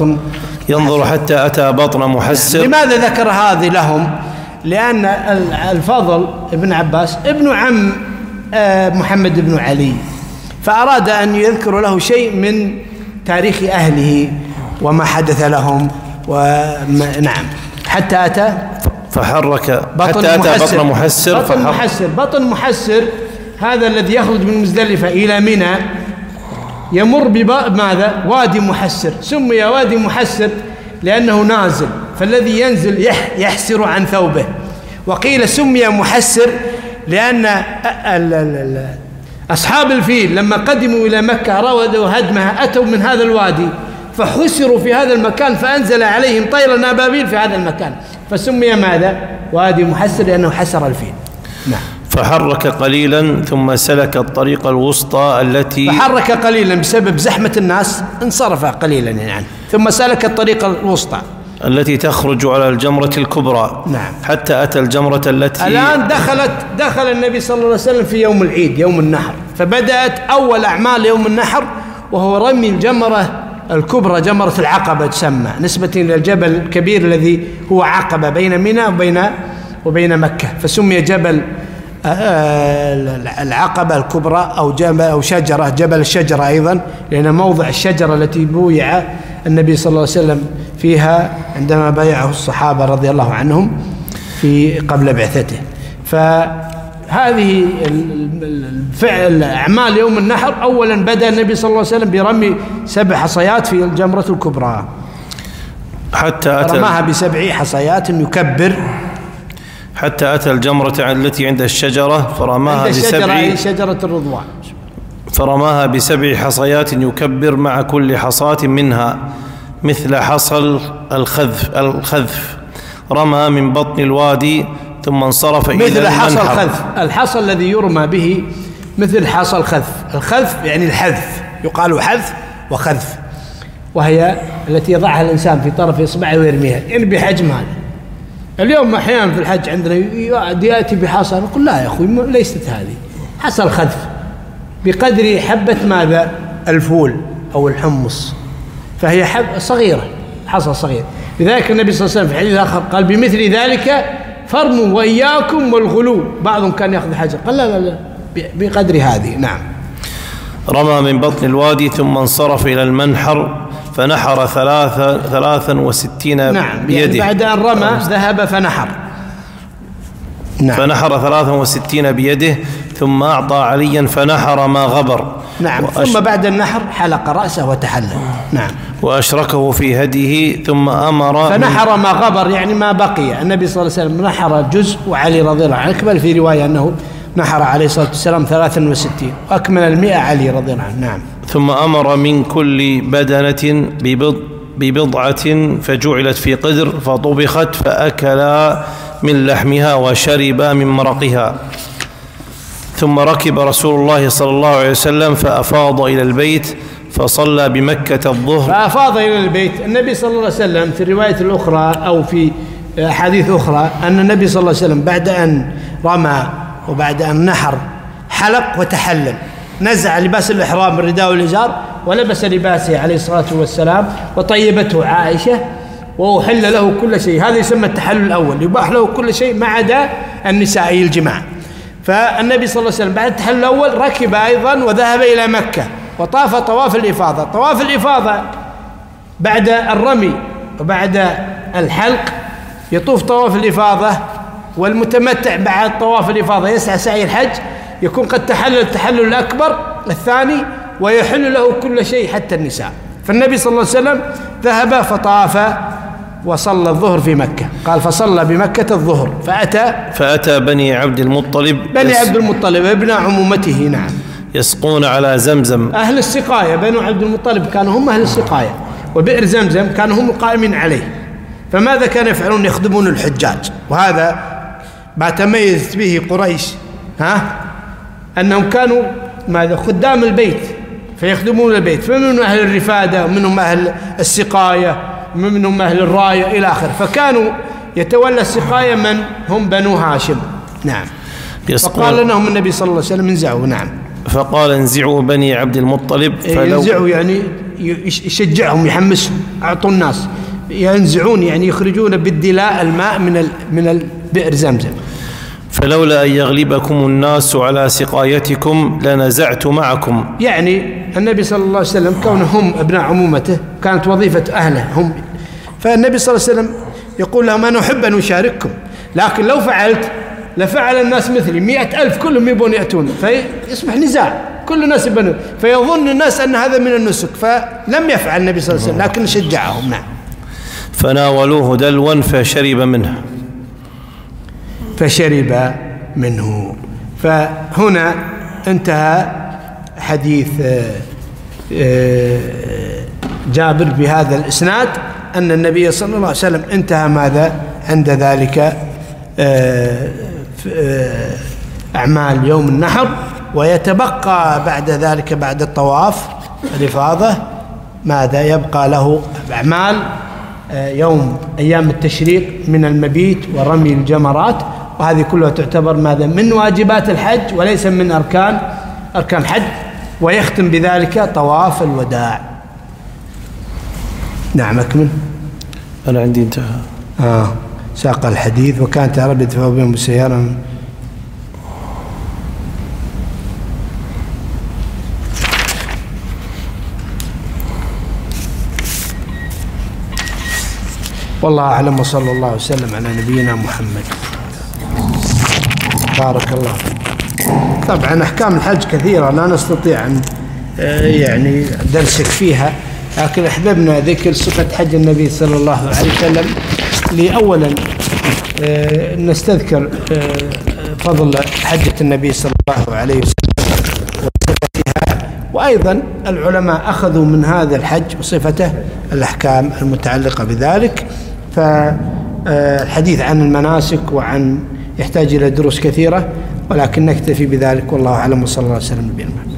أتى بطن محسر. لماذا ذكر هذه لهم؟ لأن الفضل ابن عباس ابن عم محمد بن علي، فأراد أن يذكر له شيء من تاريخ أهله وما حدث لهم. نعم. حتى أتى بطن محسر. بطن محسر هذا الذي يخرج من مزدلفة إلى منى يمر بماذا؟ وادي محسر. سمي وادي محسر لأنه نازل، فالذي ينزل يحسر عن ثوبه. وقيل سمي محسر لأن أصحاب الفيل لما قدموا إلى مكة رودوا هدمها أتوا من هذا الوادي فحسروا في هذا المكان فأنزل عليهم طيرا أبابيل في هذا المكان فسمي ماذا؟ وادي محسر لأنه حسر الفيل. نعم. فحرك قليلا ثم سلك الطريق الوسطى التي فحرك قليلا بسبب زحمة الناس انصرف قليلا يعني ثم سلك الطريق الوسطى التي تخرج على الجمرة الكبرى. نعم. حتى أتى الجمرة التي الآن دخل النبي صلى الله عليه وسلم في يوم العيد يوم النحر فبدأت أول أعمال يوم النحر وهو رمي الجمرة الكبرى جمرة العقبة تسمى نسبة إلى الجبل الكبير الذي هو عقبة بين منى وبين مكة فسمي جبل العقبة الكبرى أو شجرة جبل الشجرة أيضا لأن موضع الشجرة التي بويع النبي صلى الله عليه وسلم فيها عندما بايعه الصحابة رضي الله عنهم في قبل بعثته. فهذه الفعل أعمال يوم النحر أولا بدأ النبي صلى الله عليه وسلم برمي 7 حصيات في الجمرة الكبرى حتى أتى رماها ب7 حصيات يكبر حتى أتى الجمرة التي عند الشجرة شجرة الرضوان فرماها ب7 حصيات يكبر مع كل حصاة منها مثل حصى الخذف رمى من بطن الوادي ثم انصرف إلى مثل حصى المنحر. الحصى الذي يرمى به مثل حصى الخذف يعني الحذف يقال حذف وخذف وهي التي يضعها الإنسان في طرف إصبعه ويرميها يعني بحجم هذا. اليوم أحيانا في الحج عندنا يأتي بحصى نقول لا يا أخوي ليست هذه حصى الخذف بقدر حبة ماذا الفول أو الحمص فهي صغيرة حصى صغير. لذلك النبي صلى الله عليه وسلم في حديث آخر قال بمثل ذلك فرموا وإياكم والغلو بعضهم كان يأخذ حجر قال لا بقدر هذه. نعم. رمى من بطن الوادي ثم انصرف إلى المنحر فنحر 63 نعم بيده. يعني بعد أن رمى ذهب فنحر. نعم. فنحر 63 بيده ثم أعطى عليا فنحر ما غبر. نعم. ثم بعد النحر حلق رأسه وتحلل. نعم. وأشركه في هديه ثم أمر فنحر ما غبر يعني ما بقي. النبي صلى الله عليه وسلم نحر جزء وعلي رضي الله عنه أكمل في رواية أنه نحر عليه الصلاة والسلام 63 وأكمل 100 علي رضي الله عنه. نعم. ثم أمر من كل بدنة ببضعة فجعلت في قدر فطبخت فأكلا من لحمها وشربا من مرقها. ثم ركب رسول الله صلى الله عليه وسلم فأفاض إلى البيت فصلى بمكة الظهر. فأفاض إلى البيت. النبي صلى الله عليه وسلم في الرواية الأخرى أو في حديث أخرى أن النبي صلى الله عليه وسلم بعد أن رمى وبعد أن نحر حلق وتحلل نزع لباس الإحرام الرداء والإزار ولبس لباسه عليه الصلاة والسلام وطيبته عائشة وأحل له كل شيء. هذا يسمى التحلل الأول يباح له كل شيء ما عدا النساء الجماع. فالنبي صلى الله عليه وسلم بعد التحلل الأول ركب أيضا وذهب إلى مكة وطاف طواف الإفاضة. طواف الإفاضة بعد الرمي وبعد الحلق يطوف طواف الإفاضة والمتمتع بعد طواف الإفاضة يسعى سعي الحج يكون قد تحلل التحلل الأكبر الثاني ويحل له كل شيء حتى النساء. فالنبي صلى الله عليه وسلم ذهب فطاف وصلى الظهر في مكة. قال فصلى بمكة الظهر فأتى بني عبد المطلب عبد المطلب ابن عمومته. نعم. يسقون على زمزم. أهل السقاية بنو عبد المطلب كانوا هم أهل السقاية وبئر زمزم كانوا هم القائمين عليه. فماذا كانوا يفعلون؟ يخدمون الحجاج. وهذا ما تميزت به قريش أنهم كانوا خدام البيت فيخدمون البيت. فمنهم أهل الرفادة ومنهم أهل السقاية ومنهم أهل الراية إلى آخر. فكانوا يتولى السقاية من هم بنو هاشم. نعم. فقال لهم النبي صلى الله عليه وسلم انزعوا. نعم. فقال انزعوا بني عبد المطلب. ينزعوا يعني يشجعهم يحمسهم أعطوا الناس ينزعون يعني يخرجون بالدلاء الماء من البئر زمزم. فلولا أن يغلبكم الناس على سقايتكم لنزعت معكم. يعني النبي صلى الله عليه وسلم كونهم هم ابناء عمومته كانت وظيفة أهله هم. فالنبي صلى الله عليه وسلم يقول لهم أنا أحب أن أشارككم لكن لو فعلت لفعل الناس مثلي 100,000 كلهم يبون يأتون فيصبح نزاع كل الناس يبنون فيظن الناس أن هذا من النسك فلم يفعل النبي صلى الله عليه وسلم لكن شجعهم. نعم. فناولوه دلوا فشرب منه. فشرب منه. فهنا انتهى حديث جابر بهذا الإسناد أن النبي صلى الله عليه وسلم انتهى ماذا عند ذلك أعمال يوم النحر، ويتبقى بعد ذلك بعد الطواف الإفاضة ماذا يبقى له أعمال أيام التشريق من المبيت ورمي الجمرات، وهذه كلها تعتبر ماذا من واجبات الحج وليس من أركان الحج، ويختم بذلك طواف الوداع. نعم أكمل. أنا عندي انتهى. ساق الحديث وكانت عربية بهم بالسيارة. والله أعلم، وصلى الله وسلم على نبينا محمد. بارك الله. طبعا أحكام الحج كثيرة لا نستطيع أن يعني درسك فيها، لكن أحببنا ذكر صفة حج النبي صلى الله عليه وسلم لأولا نستذكر فضل حجة النبي صلى الله عليه وسلم وصفتها، وأيضا العلماء أخذوا من هذا الحج وصفته الأحكام المتعلقة بذلك. فالحديث عن المناسك وعن يحتاج إلى دروس كثيرة، ولكن نكتفي بذلك والله أعلم، وصلى الله عليه وسلم.